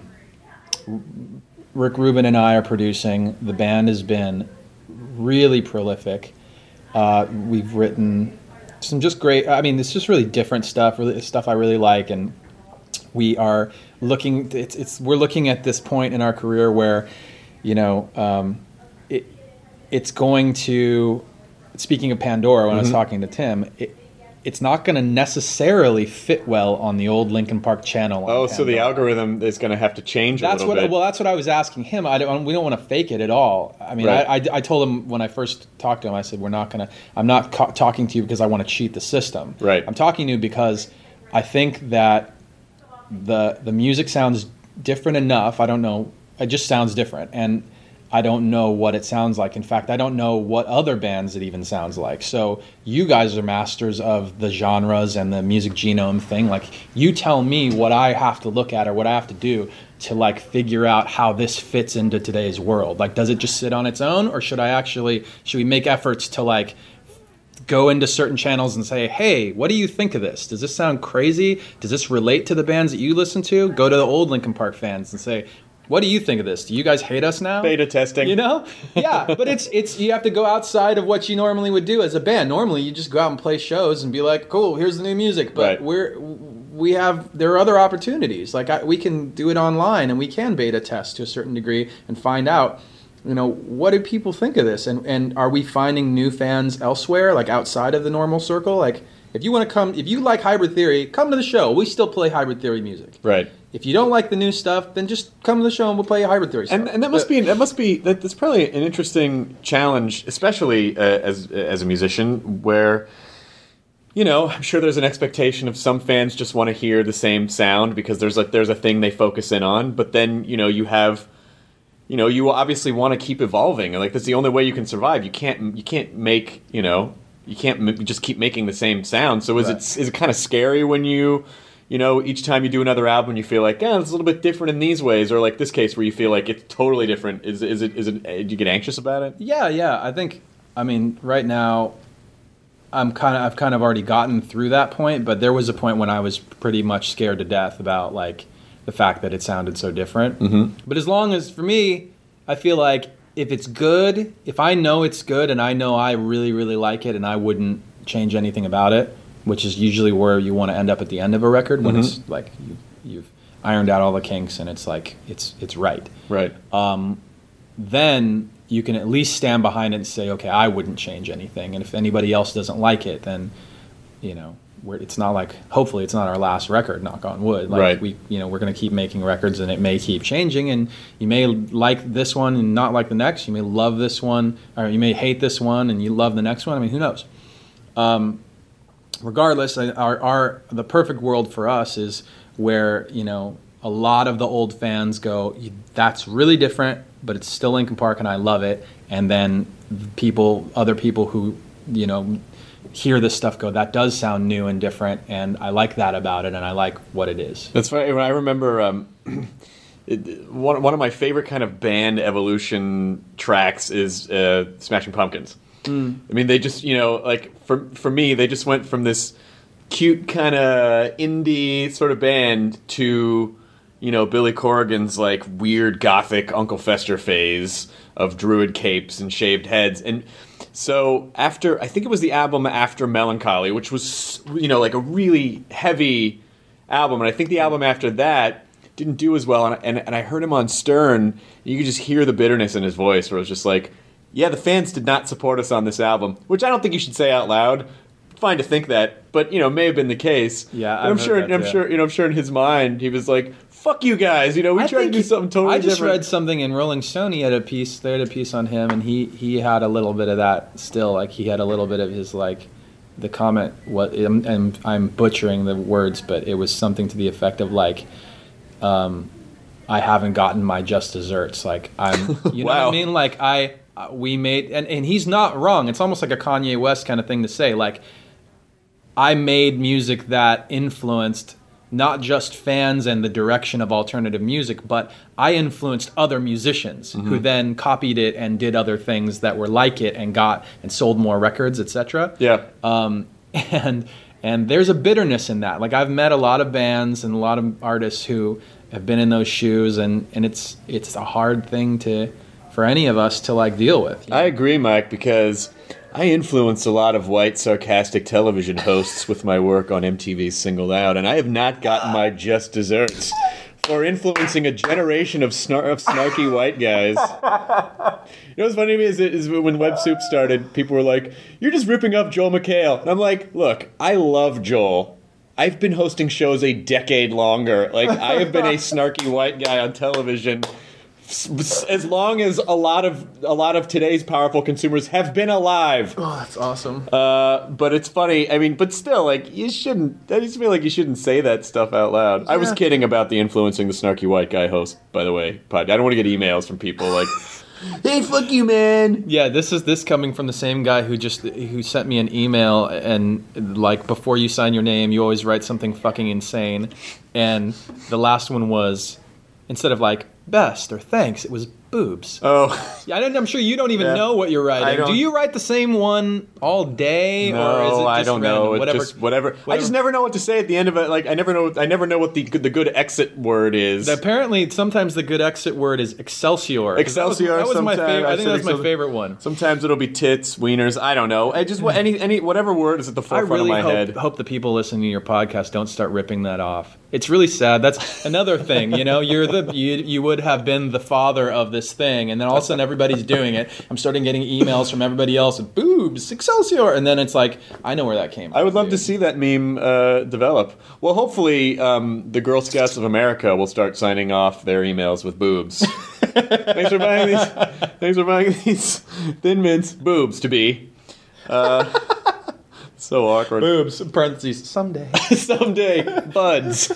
Rick Rubin and I are producing. The band has been really prolific. Uh, we've written some just great. I mean, it's just really different stuff. Really stuff I really like, and we are looking. It's, it's we're looking at this point in our career where, you know, um, it it's going to. Speaking of Pandora, when I was talking to Tim, it, it's not going to necessarily fit well on the old Linkin Park channel. on oh, so the Pandora. algorithm is going to have to change That's a what. little bit. Well, that's what I was asking him. I don't. We don't want to fake it at all. I mean, Right. I, I, I told him when I first talked to him. I said, "We're not gonna. I'm not ca- talking to you because I want to cheat the system. Right. I'm talking to you because I think that the the music sounds different enough. I don't know. It just sounds different, and I don't know what it sounds like. In fact, I don't know what other bands it even sounds like. So you guys are masters of the genres and the music genome thing. Like, you tell me what I have to look at or what I have to do to like figure out how this fits into today's world. Like, does it just sit on its own, or should I actually should we make efforts to like go into certain channels and say, hey, what do you think of this? Does this sound crazy? Does this relate to the bands that you listen to? Go to the old Linkin Park fans and say, what do you think of this? Do you guys hate us now? Beta testing. You know? Yeah, but it's it's you have to go outside of what you normally would do as a band. Normally, you just go out and play shows and be like, cool, here's the new music. But Right. we're we have there are other opportunities. Like I, we can do it online and we can beta test to a certain degree and find out, you know, what do people think of this? And and are we finding new fans elsewhere, like outside of the normal circle? Like if you want to come, if you like Hybrid Theory, come to the show. We still play Hybrid Theory music. Right. If you don't like the new stuff, then just come to the show and we'll play a Hybrid Theory stuff. And, and that must But- be that must be that, that's probably an interesting challenge, especially uh, as as a musician, where you know I'm sure there's an expectation of some fans just want to hear the same sound because there's like there's a thing they focus in on, but then you know you have you know you obviously want to keep evolving, and like that's the only way you can survive. You can't you can't make you know you can't m- just keep making the same sound. So is Right. it is it kind of scary when you you know, each time you do another album, you feel like, yeah, it's a little bit different in these ways, or like this case where you feel like it's totally different. Is is it is it? Do you get anxious about it? Yeah, yeah. I think, I mean, right now, I'm kind of, I've kind of already gotten through that point, but there was a point when I was pretty much scared to death about like the fact that it sounded so different. Mm-hmm. But as long as, for me, I feel like if it's good, if I know it's good and I know I really, really like it and I wouldn't change anything about it, which is usually where you want to end up at the end of a record when Mm-hmm. it's like you, you've ironed out all the kinks and it's like it's it's right. Right. Um, then you can at least stand behind it and say, okay, I wouldn't change anything. And if anybody else doesn't like it, then you know we're, it's not like hopefully it's not our last record. Knock on wood. Like Right. We you know we're going to keep making records and it may keep changing. And you may like this one and not like the next. You may love this one or you may hate this one and you love the next one. I mean, who knows? Um, regardless, our, our the perfect world for us is where you know a lot of the old fans go, that's really different, but it's still Linkin Park and I love it. And then people, other people who you know hear this stuff go, that does sound new and different, and I like that about it, and I like what it is. That's funny. I remember um, it, one one of my favorite kind of band evolution tracks is uh, Smashing Pumpkins. Mm. I mean, they just you know like for for me, they just went from this cute kind of indie sort of band to you know Billy Corrigan's like weird gothic Uncle Fester phase of druid capes and shaved heads. And so after, I think it was the album after Melancholy, which was you know like a really heavy album, and I think the album after that didn't do as well. And and, and I heard him on Stern, and you could just hear the bitterness in his voice, where it was just like, yeah, the fans did not support us on this album, which I don't think you should say out loud. Fine to think that, but you know, may have been the case. Yeah, But I've I'm heard sure. that, I'm too. sure. You know, I'm sure in his mind he was like, "Fuck you guys." You know, we I tried to think do he- something totally I just different. read something in Rolling Stone. He had a piece. They had a piece on him, and he he had a little bit of that still. Like he had a little bit of his like the comment. What and I'm, I'm butchering the words, but it was something to the effect of like, um, I haven't gotten my just desserts. Like I'm, you know what Wow. I mean? Like I uh, we made, and and he's not wrong. It's almost like a Kanye West kind of thing to say. Like I made music that influenced not just fans and the direction of alternative music, but I influenced other musicians Mm-hmm. who then copied it and did other things that were like it and got and sold more records, et cetera. Yeah. Um, and and there's a bitterness in that. Like I've met a lot of bands and a lot of artists who have been in those shoes, and, and it's it's a hard thing to for any of us to like deal with. you I know? agree, Mike, because I influenced a lot of white, sarcastic television hosts with my work on M T V's Singled Out, and I have not gotten my just desserts for influencing a generation of, snar- of snarky white guys. You know what's funny to me is, is when Web Soup started, people were like, "You're just ripping up Joel McHale." And I'm like, look, I love Joel. I've been hosting shows a decade longer. Like, I have been a snarky white guy on television as long as a lot of a lot of today's powerful consumers have been alive. Oh, that's awesome. Uh, but it's funny. I mean, but still, like you shouldn't. I just feel like you shouldn't say that stuff out loud. I was Yeah. kidding about the influencing the snarky white guy host. By the way, pod. I don't want to get emails from people like, "Hey, fuck you, man." Yeah, this is this coming from the same guy who just who sent me an email, and like before you sign your name, you always write something fucking insane. And the last one was, instead of like best or thanks, it was boobs. Oh, Yeah, I don't, I'm sure you don't even Yeah. know what you're I writing. don't- Do you write the same one all day, no, or is it just I don't know. random? It's Whatever, just whatever. I whatever- just never know what to say at the end of it. Like I never know. I never know what the good- the good exit word is. Apparently, sometimes the good exit word is Excelsior. 'Cause Excelsior. That was, that was my sometime- favorite. I think said that was my Excelsior. favorite one. Sometimes it'll be tits, wieners. I don't know. I just what any any whatever word is at the I forefront really of my hope, head. hope the people listening to your podcast don't start ripping that off. It's really sad. That's another thing. You know, you're the you, you would have been the father of this thing, and then all of a sudden everybody's doing it. I'm starting getting emails from everybody else, boobs, Excelsior, and then it's like I know where that came from. I would love dude. to see that meme uh, develop. Well, hopefully, um, the Girl Scouts of America will start signing off their emails with boobs. Thanks for buying these. Thanks for buying these Thin Mints boobs to be. Uh, so awkward. boobs. Parentheses. Someday. Someday, buds.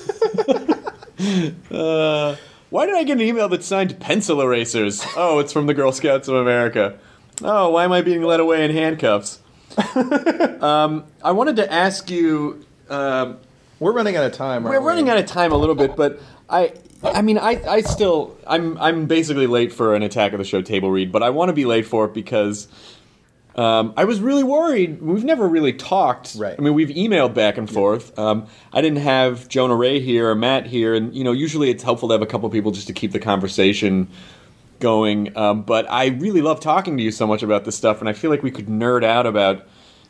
uh, why did I get an email that's signed pencil erasers? Oh, it's from the Girl Scouts of America. Oh, why am I being led away in handcuffs? um, I wanted to ask you. Um, We're running out of time. we're running out of time a little bit, but I. I mean, I, I still, I'm, I'm basically late for an Attack of the Show table read, but I want to be late for it because um, I was really worried. We've never really talked. Right. I mean, we've emailed back and forth. Um, I didn't have Jonah Ray here or Matt here, and you know, usually it's helpful to have a couple people just to keep the conversation going. Um, but I really love talking to you so much about this stuff, and I feel like we could nerd out about.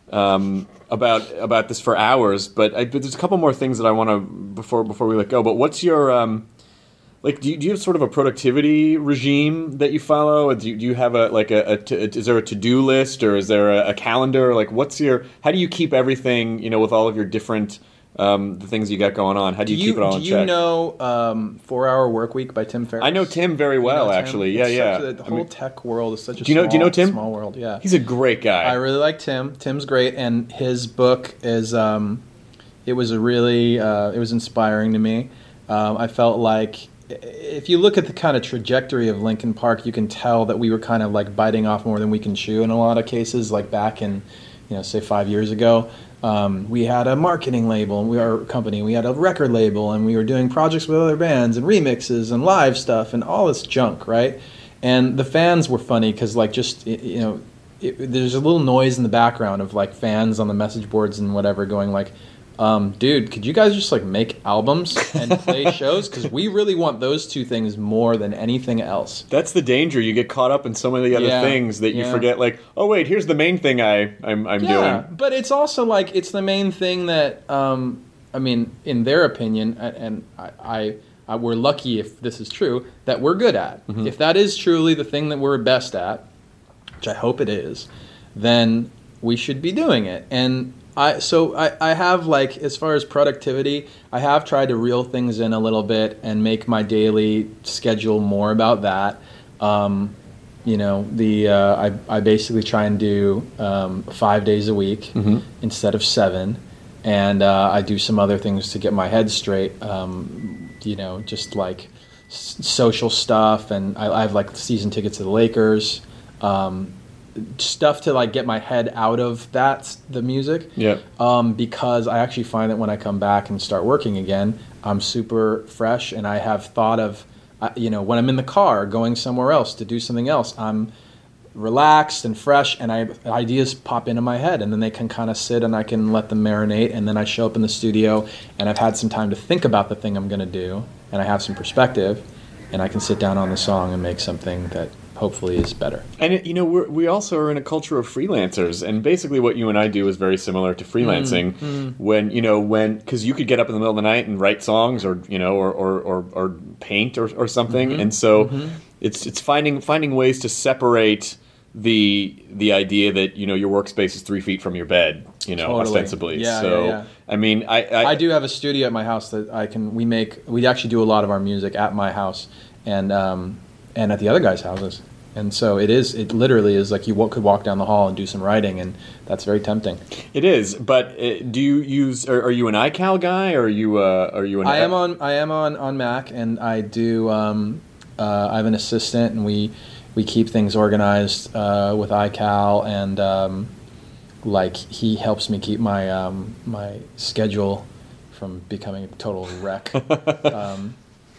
Um, about about this for hours, but, I, but there's a couple more things that I want to before before we let go. But what's your um, like? Do you, do you have sort of a productivity regime that you follow? Do you, do you have a like a, a to, is there a to do list or is there a, a calendar? Like, what's your how do you keep everything? You know, with all of your different um, the things you got going on. How do Do you, you, keep it all do in you check? know um, Four Hour Work Week by Tim Ferriss? I know Tim very You know well, Tim? actually. Yeah, It's yeah. such a- the I whole mean, tech world is such a do you know- small, do you know Tim? small world. Yeah, he's a great guy. I really like Tim. Tim's great, and his book is. Um, it was a really. Uh, it was inspiring to me. Um, I felt like if you look at the kind of trajectory of Linkin Park, you can tell that we were kind of like biting off more than we can chew in a lot of cases. Like back in, you know, say five years ago. Um, we had a marketing label, and we are a company. We had a record label, and we were doing projects with other bands and remixes and live stuff and all this junk, right? And the fans were funny because, like, just y- you know, it, there's a little noise in the background of like fans on the message boards and whatever going like, um, "Dude, could you guys just like make albums and play shows? Because we really want those two things more than anything else." That's the danger. You get caught up in so many other Yeah, things that you yeah. forget. Like, oh wait, here's the main thing I I'm, I'm Yeah, doing. but it's also like it's the main thing that um, I mean, in their opinion, a- and I, I, I we're lucky if this is true that we're good at. Mm-hmm. If that is truly the thing that we're best at, which I hope it is, then we should be doing it. And I so I, I have like as far as productivity, I have tried to reel things in a little bit and make my daily schedule more about that. Um, you know, the uh, I I basically try and do um, five days a week instead of seven, and uh, I do some other things to get my head straight. Um, you know, just like s- social stuff, and I, I have like season tickets to the Lakers. Um, stuff to like get my head out of that the music. Yeah. Um, because I actually find that when I come back and start working again, I'm super fresh, and I have thought of, uh, you know, when I'm in the car going somewhere else to do something else, I'm relaxed and fresh, and I ideas pop into my head, and then they can kind of sit, and I can let them marinate, and then I show up in the studio, and I've had some time to think about the thing I'm going to do, and I have some perspective, and I can sit down on the song and make something that hopefully is better. And it, you know, we're, we also are in a culture of freelancers, and basically what you and I do is very similar to freelancing. Mm, When you know, when because you could get up in the middle of the night and write songs, or you know, or or, or, or paint or, or something, Mm-hmm. and so it's it's finding finding ways to separate the the idea that you know your workspace is three feet from your bed, you know, Totally. ostensibly. Yeah, so yeah, yeah. I mean, I I, I do have a studio at my house that I can. We make. We actually do a lot of our music at my house, and um, and at the other guys' houses. And so it is. It literally is like you wa- could walk down the hall and do some writing, and that's very tempting. It is, but uh, do you use? Are, are you an iCal guy, or are you? Uh, are you an? I am on. I am on, on Mac, and I do. Um, uh, I have an assistant, and we we keep things organized uh, with iCal, and um, like he helps me keep my um, my schedule from becoming a total wreck. um,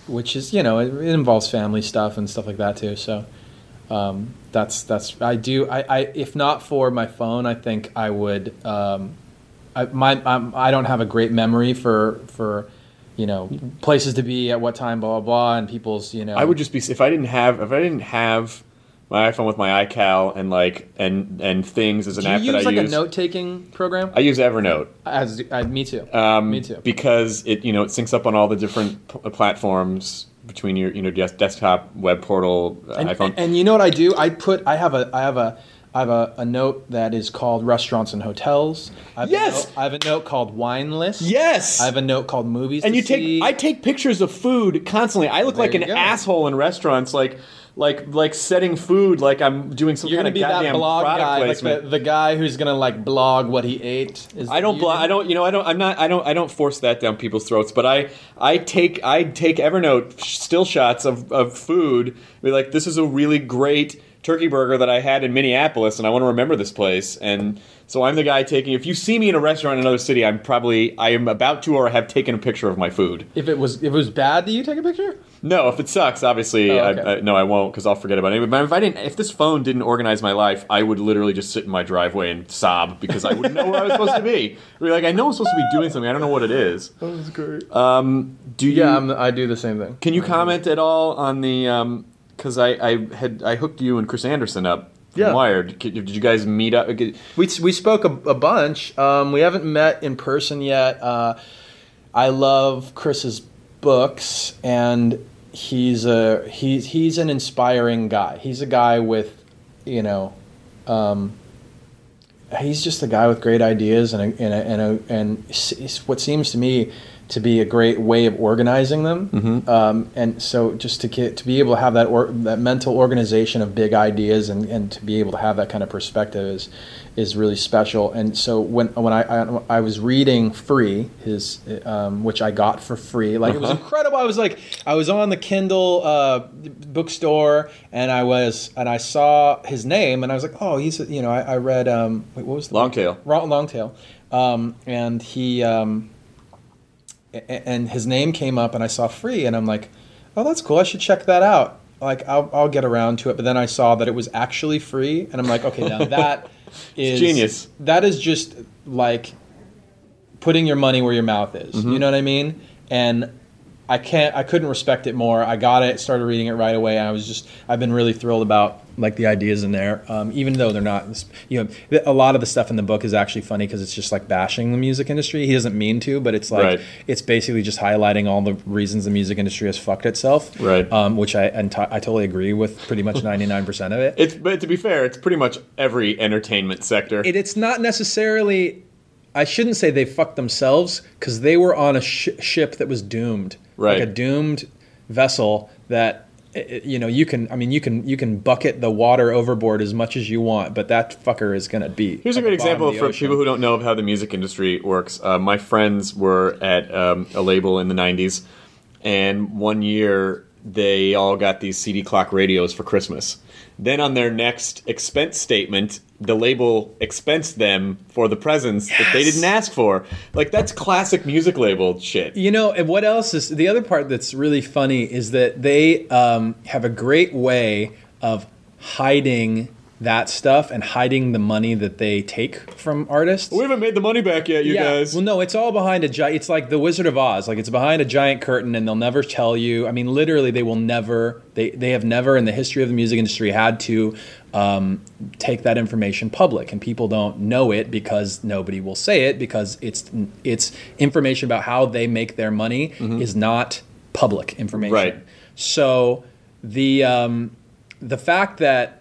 which is, you know, it, it involves family stuff and stuff like that too. So um, that's that's I do I, I if not for my phone, I think I would. Um, I my I'm, I don't have a great memory for for you know places to be at what time, blah blah blah, and people's you know. I would just be if I didn't have if I didn't have my iPhone with my iCal and like and and things as an do you app use that I like use. a note taking program? I use Evernote. As uh, me too. Um, me too. Because it you know it syncs up on all the different p- platforms between your you know des- desktop, web portal, uh, And, iPhone. and, and you know what I do? I put I have a I have a I have a, a note that is called restaurants and hotels. I have Yes! A note, I have a note called wine list. Yes. I have a note called movies. And to you take see. I take pictures of food constantly. I look There like you an go. asshole in restaurants, like like like setting food like I'm doing some You're kind gonna of be that goddamn blog product guy, like placement. the, the guy who's gonna like blog what he ate. Is I don't you? blo- I don't you know I don't I'm not I don't I don't force that down people's throats, but I I take I take Evernote still shots of of food. Be like, this is a really great turkey burger that I had in Minneapolis, and I want to remember this place. And so I'm the guy taking. If you see me in a restaurant in another city, I'm probably I am about to or have taken a picture of my food. If it was if it was bad, do you take a picture? No, if it sucks, obviously, Oh, okay. I, I, no, I won't because I'll forget about it. But if I didn't, if this phone didn't organize my life, I would literally just sit in my driveway and sob because I wouldn't know where I was supposed to be. I'd be like, I know I'm supposed to be doing something, I don't know what it is. That was great. Um, do you? Yeah, I'm, I do the same thing. Can you comment at all on the? Because I, I had I hooked you and Chris Anderson up. From Yeah. Wired. Did did you guys meet up? We we spoke a, a bunch. Um, we haven't met in person yet. Uh, I love Chris's books, and he's a he's he's an inspiring guy. He's a guy with, you know, um, he's just a guy with great ideas and a, and a, and, a, and s- what seems to me to be a great way of organizing them. Mm-hmm. Um, and so just to get, to be able to have that or, that mental organization of big ideas and, and to be able to have that kind of perspective is is really special. And so when when I I, I was reading Free, his um, which I got for free, like it was Uh-huh. incredible. I was like I was on the Kindle uh, bookstore and I was and I saw his name and I was like, oh, he's you know I, I read um, wait, what was the Long Tail. Long, long Tail, um, and he. Um, and his name came up and I saw Free and I'm like, oh, that's cool. I should check that out. Like I'll, I'll get around to it. But then I saw that it was actually free and I'm like, okay, now that is genius. That is just like putting your money where your mouth is. Mm-hmm. You know what I mean? And I can't, I couldn't respect it more. I got it, started reading it right away. And I was just, I've been really thrilled about like the ideas in there, um, even though they're not, you know, a lot of the stuff in the book is actually funny because it's just like bashing the music industry. He doesn't mean to, but it's like, Right. it's basically just highlighting all the reasons the music industry has fucked itself. Right. Um, which I, and I totally agree with pretty much ninety-nine percent of it. It's but to be fair, it's pretty much every entertainment sector. It, it's not necessarily, I shouldn't say they fucked themselves because they were on a sh- ship that was doomed, Right. like a doomed vessel that it- you know you can. I mean, you can you can bucket the water overboard as much as you want, but that fucker is gonna be. Here's a at great the bottom example of the for ocean. people who don't know of how the music industry works. Uh, my friends were at um, a label in the nineties, and one year they all got these C D clock radios for Christmas. Then on their next expense statement, the label expensed them for the presents that they Yes. didn't ask for. Like, that's classic music label shit. You know, and what else is the other part that's really funny is that they um, have a great way of hiding that stuff and hiding the money that they take from artists. We haven't made the money back yet, you guys. Well, no, it's all behind a giant. It's like the Wizard of Oz. Like it's behind a giant curtain, and they'll never tell you. I mean, literally, they will never. They they have never in the history of the music industry had to um, take that information public, and people don't know it because nobody will say it because it's it's information about how they make their money is not public information. Right. So the um, the fact that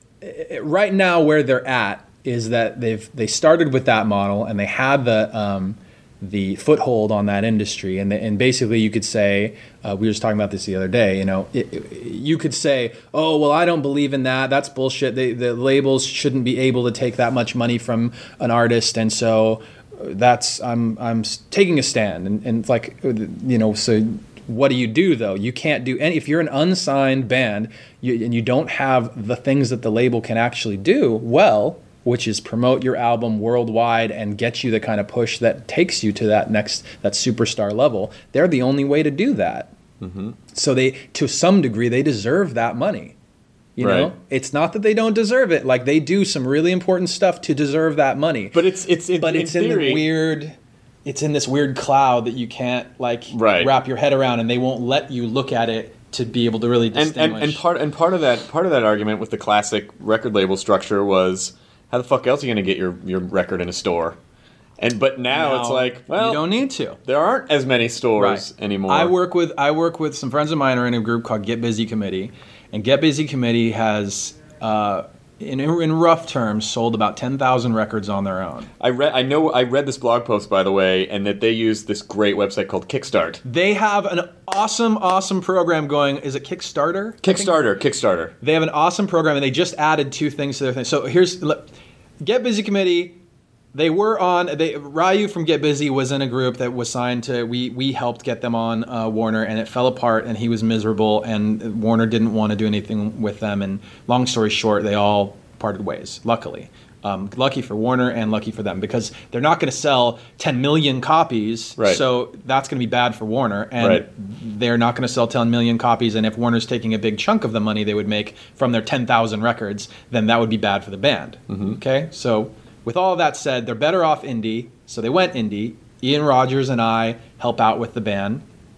right now where they're at is that they've they started with that model and they had the um, the foothold on that industry and the, and basically you could say uh, we were just talking about this the other day you know it, it, you could say oh well I don't believe in that that's bullshit they, the labels shouldn't be able to take that much money from an artist and so that's I'm I'm taking a stand and, and it's like you know so. What do you do though? You can't do any. If you're an unsigned band you, and you don't have the things that the label can actually do well, which is promote your album worldwide and get you the kind of push that takes you to that next that superstar level, they're the only way to do that. Mm-hmm. So they, to some degree, they deserve that money. You Right. know, it's not that they don't deserve it. Like they do some really important stuff to deserve that money. But it's it's in, but in it's in theory, the weird. It's in this weird cloud that you can't like Right. wrap your head around, and they won't let you look at it to be able to really and, distinguish. and and part and part of that part of that argument with the classic record label structure was how the fuck else are you going to get your your record in a store? And but now, it's like, well, you don't need to. there aren't as many stores anymore. I work with I work with some friends of mine who are in a group called Get Busy Committee, and Get Busy Committee has, uh, in in rough terms, sold about ten thousand records on their own. I read. I know. I read this blog post, by the way, and that they use this great website called Kickstart. They have an awesome, awesome program going. Is it Kickstarter? Kickstarter. Kickstarter. They have an awesome program, and they just added two things to their thing. So here's Get Busy Committee. They were on. They Ryu from Get Busy was in a group that was signed to. We we helped get them on uh, Warner, and it fell apart, and he was miserable, and Warner didn't want to do anything with them. And long story short, they all parted ways. Luckily, um, lucky for Warner and lucky for them, because they're not going to sell ten million copies. Right. So that's going to be bad for Warner, and Right. they're not going to sell ten million copies. And if Warner's taking a big chunk of the money they would make from their ten thousand records, then that would be bad for the band. Mm-hmm. Okay, so. With all of that said, they're better off indie, so they went indie. Ian Rogers and I help out with the band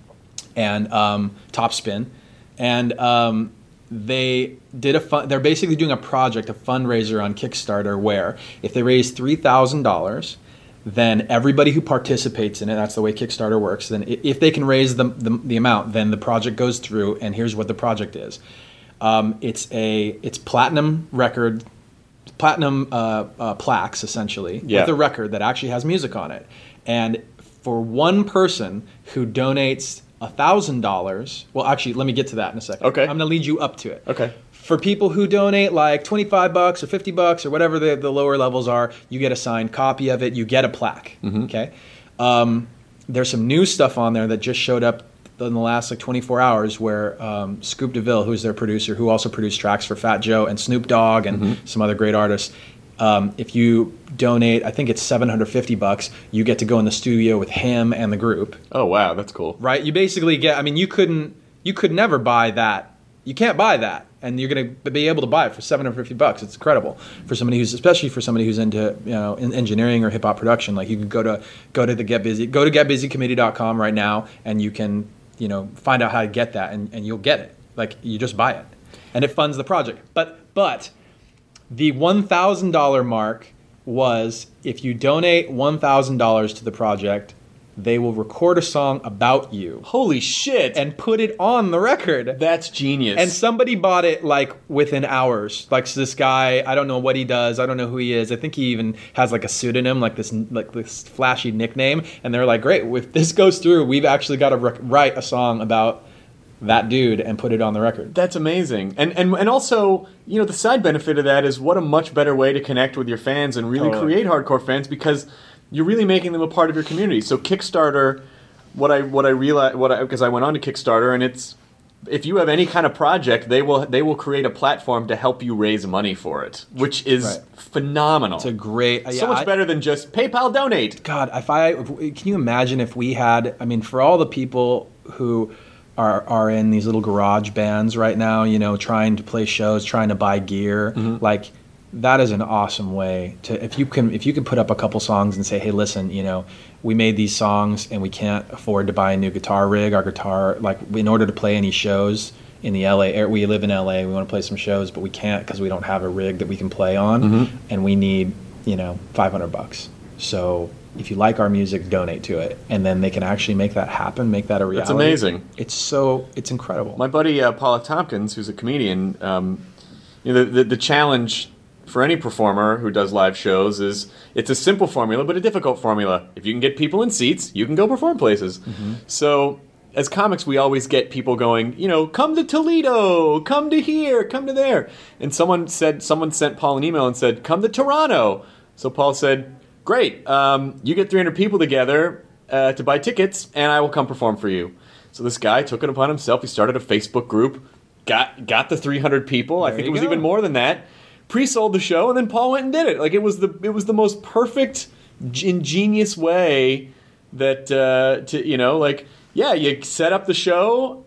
and um, Topspin, and um, they did a fun. They're basically doing a project, a fundraiser on Kickstarter, where if they raise three thousand dollars, then everybody who participates in it, that's the way Kickstarter works. Then i- if they can raise the, the the amount, then the project goes through. And here's what the project is: um, it's a it's platinum record. platinum uh, uh, plaques, essentially, Yeah. with a record that actually has music on it. And for one person who donates one thousand dollars, well, actually, let me get to that in a second. Okay. I'm going to lead you up to it. Okay. For people who donate like twenty-five bucks or fifty bucks or whatever the, the lower levels are, you get a signed copy of it. You get a plaque. Okay. Um, there's some new stuff on there that just showed up in the last like twenty-four hours, where um, Scoop DeVille, who's their producer, who also produced tracks for Fat Joe and Snoop Dogg and Mm-hmm. some other great artists, um, if you donate, I think it's seven hundred fifty bucks, you get to go in the studio with him and the group. Oh wow, that's cool. Right? You basically get. I mean, you couldn't. You could never buy that. You can't buy that, and you're going to be able to buy it for seven hundred fifty bucks. It's incredible for somebody who's, especially for somebody who's into, you know, in engineering or hip hop production. Like, you can go to go to the Get Busy, go to get busy committee dot com right now, and you can, you know, find out how to get that, and, and you'll get it. Like, you just buy it, and it funds the project. But but the one thousand dollar mark was, if you donate one thousand dollars to the project, they will record a song about you Holy shit! and put it on the record. That's genius. And somebody bought it like within hours. Like, so this guy, I don't know what he does. I don't know who he is. I think he even has like a pseudonym, like this like this flashy nickname. And they're like, great, if this goes through, we've actually got to rec- write a song about that dude and put it on the record. That's amazing. And, and and also, you know, the side benefit of that is what a much better way to connect with your fans and really Totally. create hardcore fans, because you're really making them a part of your community. So Kickstarter, what I what I realized, what I, because I went on to Kickstarter, and it's, if you have any kind of project, they will they will create a platform to help you raise money for it, which is Right. phenomenal. It's a great, so yeah, much I- better than just PayPal donate. God, if I if, we- can you imagine if we had? I mean, for all the people who are are in these little garage bands right now, you know, trying to play shows, trying to buy gear, like, that is an awesome way to, if you can if you can put up a couple songs and say, hey, listen, you know, we made these songs and we can't afford to buy a new guitar rig. Our guitar, like, in order to play any shows in the L A area, we live in L A, we want to play some shows, but we can't because we don't have a rig that we can play on, and we need, you know, five hundred bucks. So if you like our music, donate to it, and then they can actually make that happen, make that a reality. That's amazing. It's so it's incredible. My buddy uh, Paula Tompkins, who's a comedian, um, you know, the, the the challenge for any performer who does live shows is, it's a simple formula but a difficult formula. If you can get people in seats, you can go perform places. So as comics, we always get people going, you know, come to Toledo, come to here, come to there. And someone said, someone sent Paul an email and said, come to Toronto. So Paul said, great, um, you get three hundred people together uh, to buy tickets, and I will come perform for you. So this guy took it upon himself. He started a Facebook group, got got the three hundred people. I There think you it was go. even more than that. Pre-sold the show, and then Paul went and did it. Like, it was the it was the most perfect, ingenious way that uh, to you know, like, yeah, you set up the show,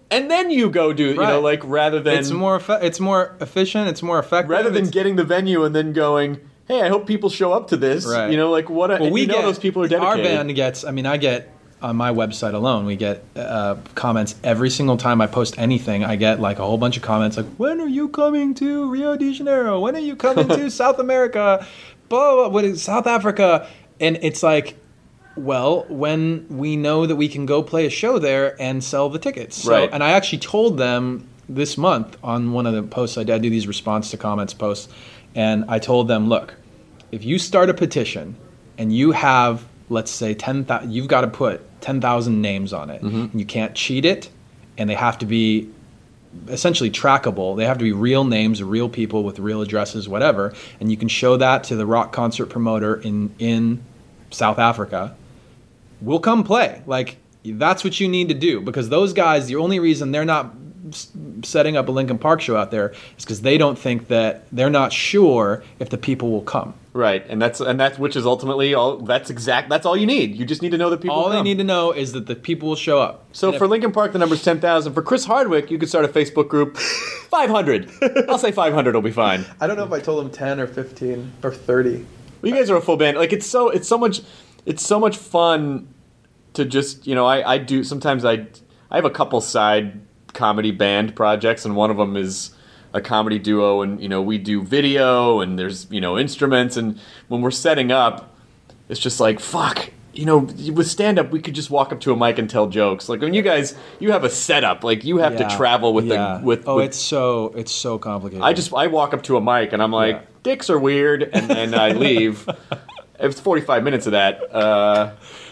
and then you go do, you know, Right. like rather than It's more effe- it's more efficient. It's more effective. rather than It's- getting the venue and then going, hey, I hope people show up to this. Right. You know, like what? A, Well, and we you know get, those people are dedicated. Our band gets. I mean, I get on my website alone. We get uh, comments every single time I post anything. I get like a whole bunch of comments like, "When are you coming to Rio de Janeiro? When are you coming to South America? Blah, blah, what is South Africa?" And it's like, well, when we know that we can go play a show there and sell the tickets. So, Right. And I actually told them this month on one of the posts I did, I do these response to comments posts, and I told them, look, if you start a petition and you have, let's say, ten thousand, you've got to put ten thousand names on it. Mm-hmm. And you can't cheat it, and they have to be essentially trackable. They have to be real names, real people with real addresses, whatever. And you can show that to the rock concert promoter in, in South Africa. We'll come play. Like, that's what you need to do, because those guys, the only reason they're not s- setting up a Linkin Park show out there is because they don't think that, they're not sure if the people will come. Right, and that's and that's which is ultimately all. That's exact. That's all you need. You just need to know that people. All will they come. need to know is that the people will show up. So And for if- Linkin Park, the number's ten thousand. For Chris Hardwick, you could start a Facebook group. five hundred. I'll say five hundred will be fine. I don't know if I told them ten or fifteen or thirty. Well, you guys are a full band. Like it's so it's so much it's so much fun to just, you know, I, I do sometimes I I have a couple side comedy band projects, and one of them is a comedy duo, and you know we do video and there's, you know, instruments, and when we're setting up, it's just like fuck. You know, with stand-up, we could just walk up to a mic and tell jokes. Like when you guys, you have a setup. Like you have Yeah, to travel with yeah. the with. Oh, with, it's so it's so complicated. I just I walk up to a mic and I'm like, Yeah. dicks are weird, and then I leave. It's forty-five minutes of that. Uh,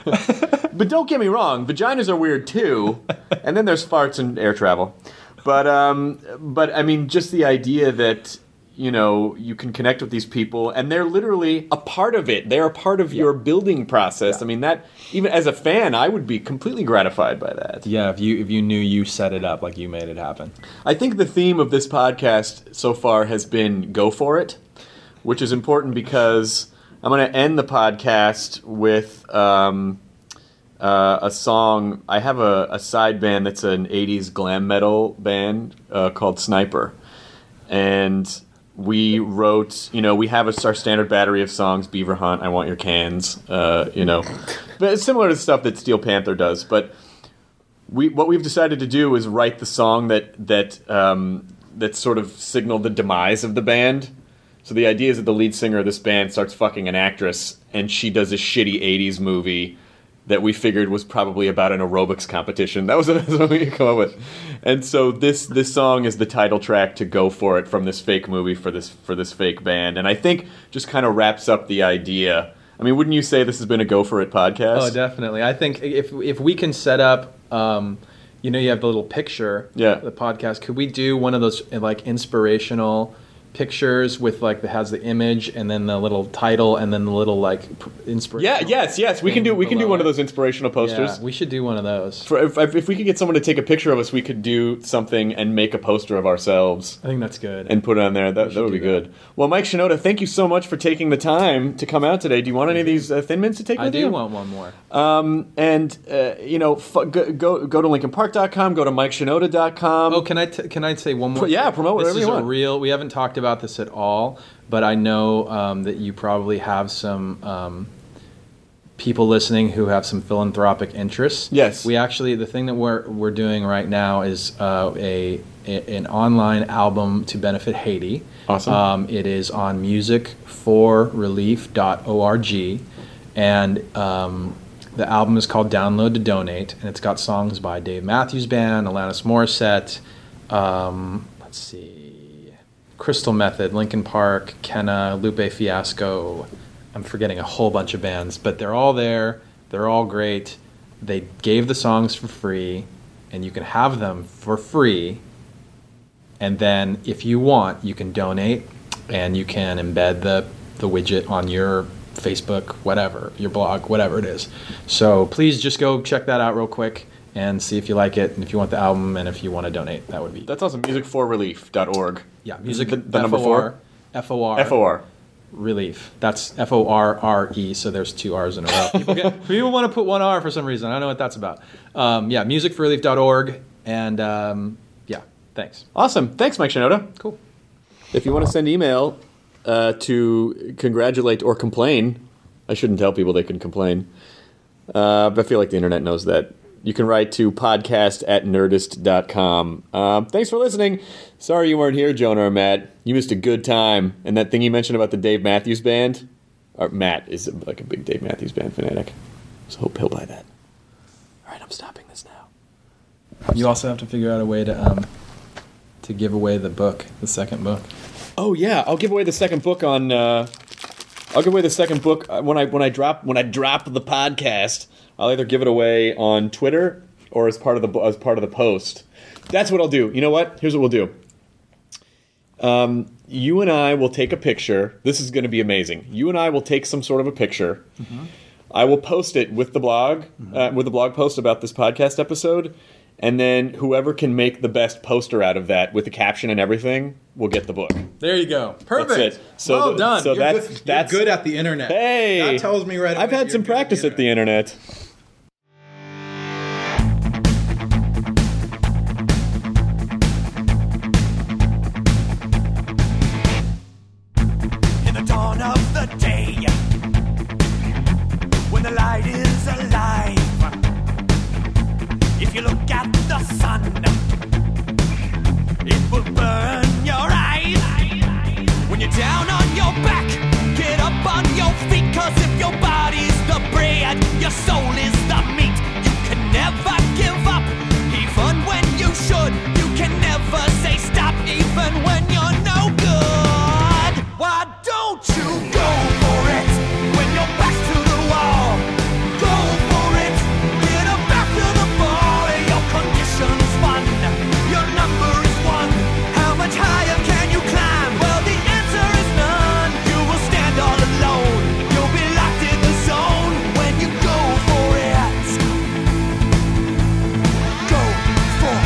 but don't get me wrong, vaginas are weird too. And then there's farts and air travel. But um, but I mean, just the idea that, you know, you can connect with these people and they're literally a part of it. They're a part of your building process. Yeah. I mean, that even as a fan, I would be completely gratified by that. yeah, if you if you knew you set it up, like you made it happen. I think the theme of this podcast so far has been go for it, which is important because I'm going to end the podcast with um, uh, a song. I have a, a side band that's an eighties glam metal band uh, called Sniper. And we wrote, you know, we have a, our standard battery of songs, Beaver Hunt, I Want Your Cans, uh, you know. But it's similar to the stuff that Steel Panther does. But we what we've decided to do is write the song that that um, that sort of signaled the demise of the band. So the idea is that the lead singer of this band starts fucking an actress, and she does a shitty eighties movie that we figured was probably about an aerobics competition. That was that's what we could come up with. And so this this song is the title track to Go For It from this fake movie for this for this fake band. And I think just kind of wraps up the idea. I mean, wouldn't you say this has been a Go For It podcast? Oh, definitely. I think if if we can set up, um, you know, you have the little picture, Yeah. the podcast. Could we do one of those like inspirational pictures with like that has the image and then the little title and then the little like inspiration? Yeah, yes, yes. We can do we can do below one of it. those inspirational posters. Yeah, we should do one of those. For, if, if we could get someone to take a picture of us, we could do something and make a poster of ourselves I think that's good. and put it on there. That, that should would be do that. good. Well, Mike Shinoda, thank you so much for taking the time to come out today. Do you want any of these uh, Thin Mints to take I with do you? want one more. Um, and, uh, you know, f- go, go go to linkin park dot com, go to mike shinoda dot com. Oh, can I t- can I say one more? Pro- yeah, thing? promote whatever This is you a want. real. We haven't talked about this at all, but I know um, that you probably have some um, people listening who have some philanthropic interests. Yes. We actually the thing that we're we're doing right now is uh, a, a an online album to benefit Haiti. Awesome. Um, it is on music for relief dot org, and um, the album is called Download to Donate, and it's got songs by Dave Matthews Band, Alanis Morissette, um, let's see, Crystal Method, Linkin Park, Kenna, Lupe Fiasco. I'm forgetting a whole bunch of bands, but they're all there. They're all great. They gave the songs for free, and you can have them for free. And then if you want, you can donate, and you can embed the, the widget on your Facebook, whatever, your blog, whatever it is. So please just go check that out real quick and see if you like it, and if you want the album, and if you want to donate, that would be... That's awesome. music for relief dot org. Yeah, music, The, the number four? F O R. F O R. Relief. That's F O R R E, so there's two R's in a row. People, get, people want to put one R for some reason. I don't know what that's about. Um, yeah, music for relief dot org, And um, yeah, thanks. Awesome. Thanks, Mike Shinoda. Cool. If you want to send email uh, to congratulate or complain, I shouldn't tell people they can complain, uh, but I feel like the internet knows that. You can write to podcast at nerdist dot com. Um, thanks for listening. Sorry you weren't here, Jonah or Matt. You missed a good time. And that thing you mentioned about the Dave Matthews Band, or Matt is like a big Dave Matthews Band fanatic. So hope he'll buy that. All right, I'm stopping this now. You also have to figure out a way to um, to give away the book, the second book. Oh yeah, I'll give away the second book on. Uh, I'll give away the second book when I when I drop when I drop the podcast. I'll either give it away on Twitter or as part of the as part of the post. That's what I'll do. You know what? Here's what we'll do. Um, you and I will take a picture. This is going to be amazing. You and I will take some sort of a picture. Mm-hmm. I will post it with the blog, mm-hmm. uh, with the blog post about this podcast episode, and then whoever can make the best poster out of that with the caption and everything will get the book. There you go. Perfect. That's it. So well the, done. So you're, that's, good, that's you're good at the internet. Hey, that tells me right away. I've had some practice at the internet. In the dawn of the day, when the light is alive, if you look at the sun, it will burn your eyes. When you're down on your back, get up on your feet, 'cause if your body's the bread, your soul is the meat. You can never give up, even when you should. You can never say stop, even when you're no good. Why don't you go for it when your back's to the wall? Go for it, get up back to the ball. Your condition's fun, your number is one. How much higher can you climb? Well, the answer is none. You will stand all alone. You'll be locked in the zone when you go for it. Go for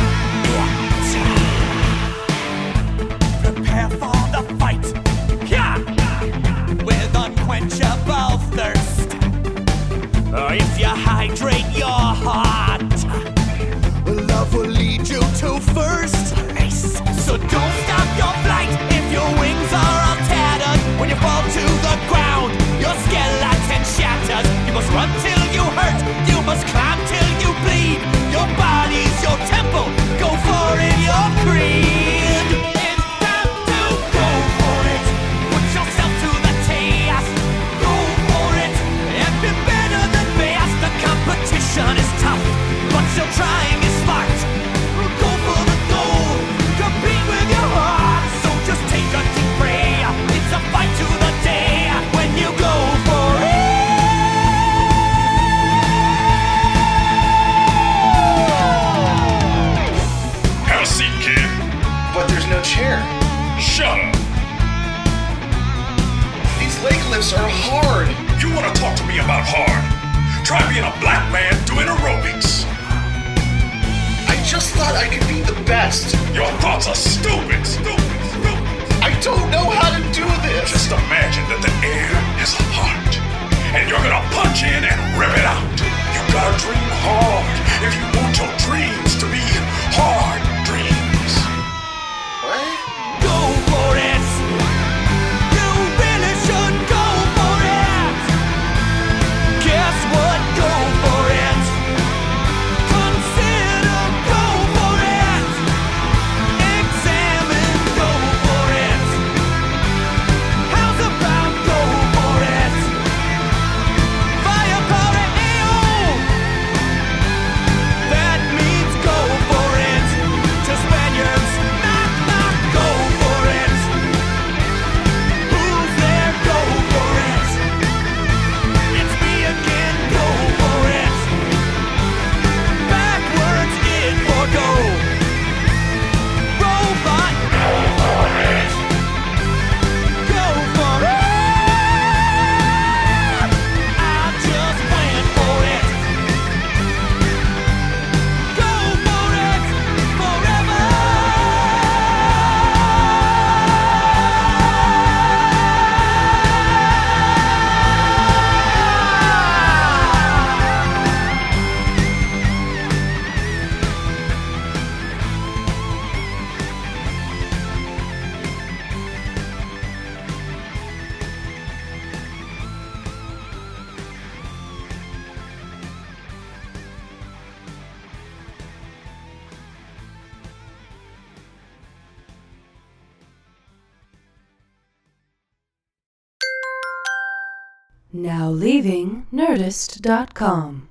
it. Prepare for the fight. Yeah. With unquenchable thirst. Or if you hydrate your heart, love will lead you to first place. So don't stop your flight if your wings are all tattered. When you fall to the ground, your skeleton shatters. You must run till you hurt. You must climb till you bleed. Your body's your temple. Go for it, your creed. It's time to go for it. Put yourself to the test. Go for it and be better than best. The competition is tough, but still trying is smart. Go for the goal. Compete with your heart. So just take a deep breath. It's a fight to the day when you go for it. Have a seat, kid. But there's no chair. Shut up. These leg lifts are hard. You want to talk to me about hard? Try being a black man doing aerobics. I just thought I could be the best. Your thoughts are stupid. Stupid. Stupid. I don't know how to do this. Just imagine that the air has a heart, and you're gonna punch in and rip it out. You gotta dream hard if you want your dreams to be hard dreams. What? Go for it. You really should go for it. Guess what? Go for it. Consider go for it. Examine go for it. How's about go for it? Fire Now leaving Nerdist dot com.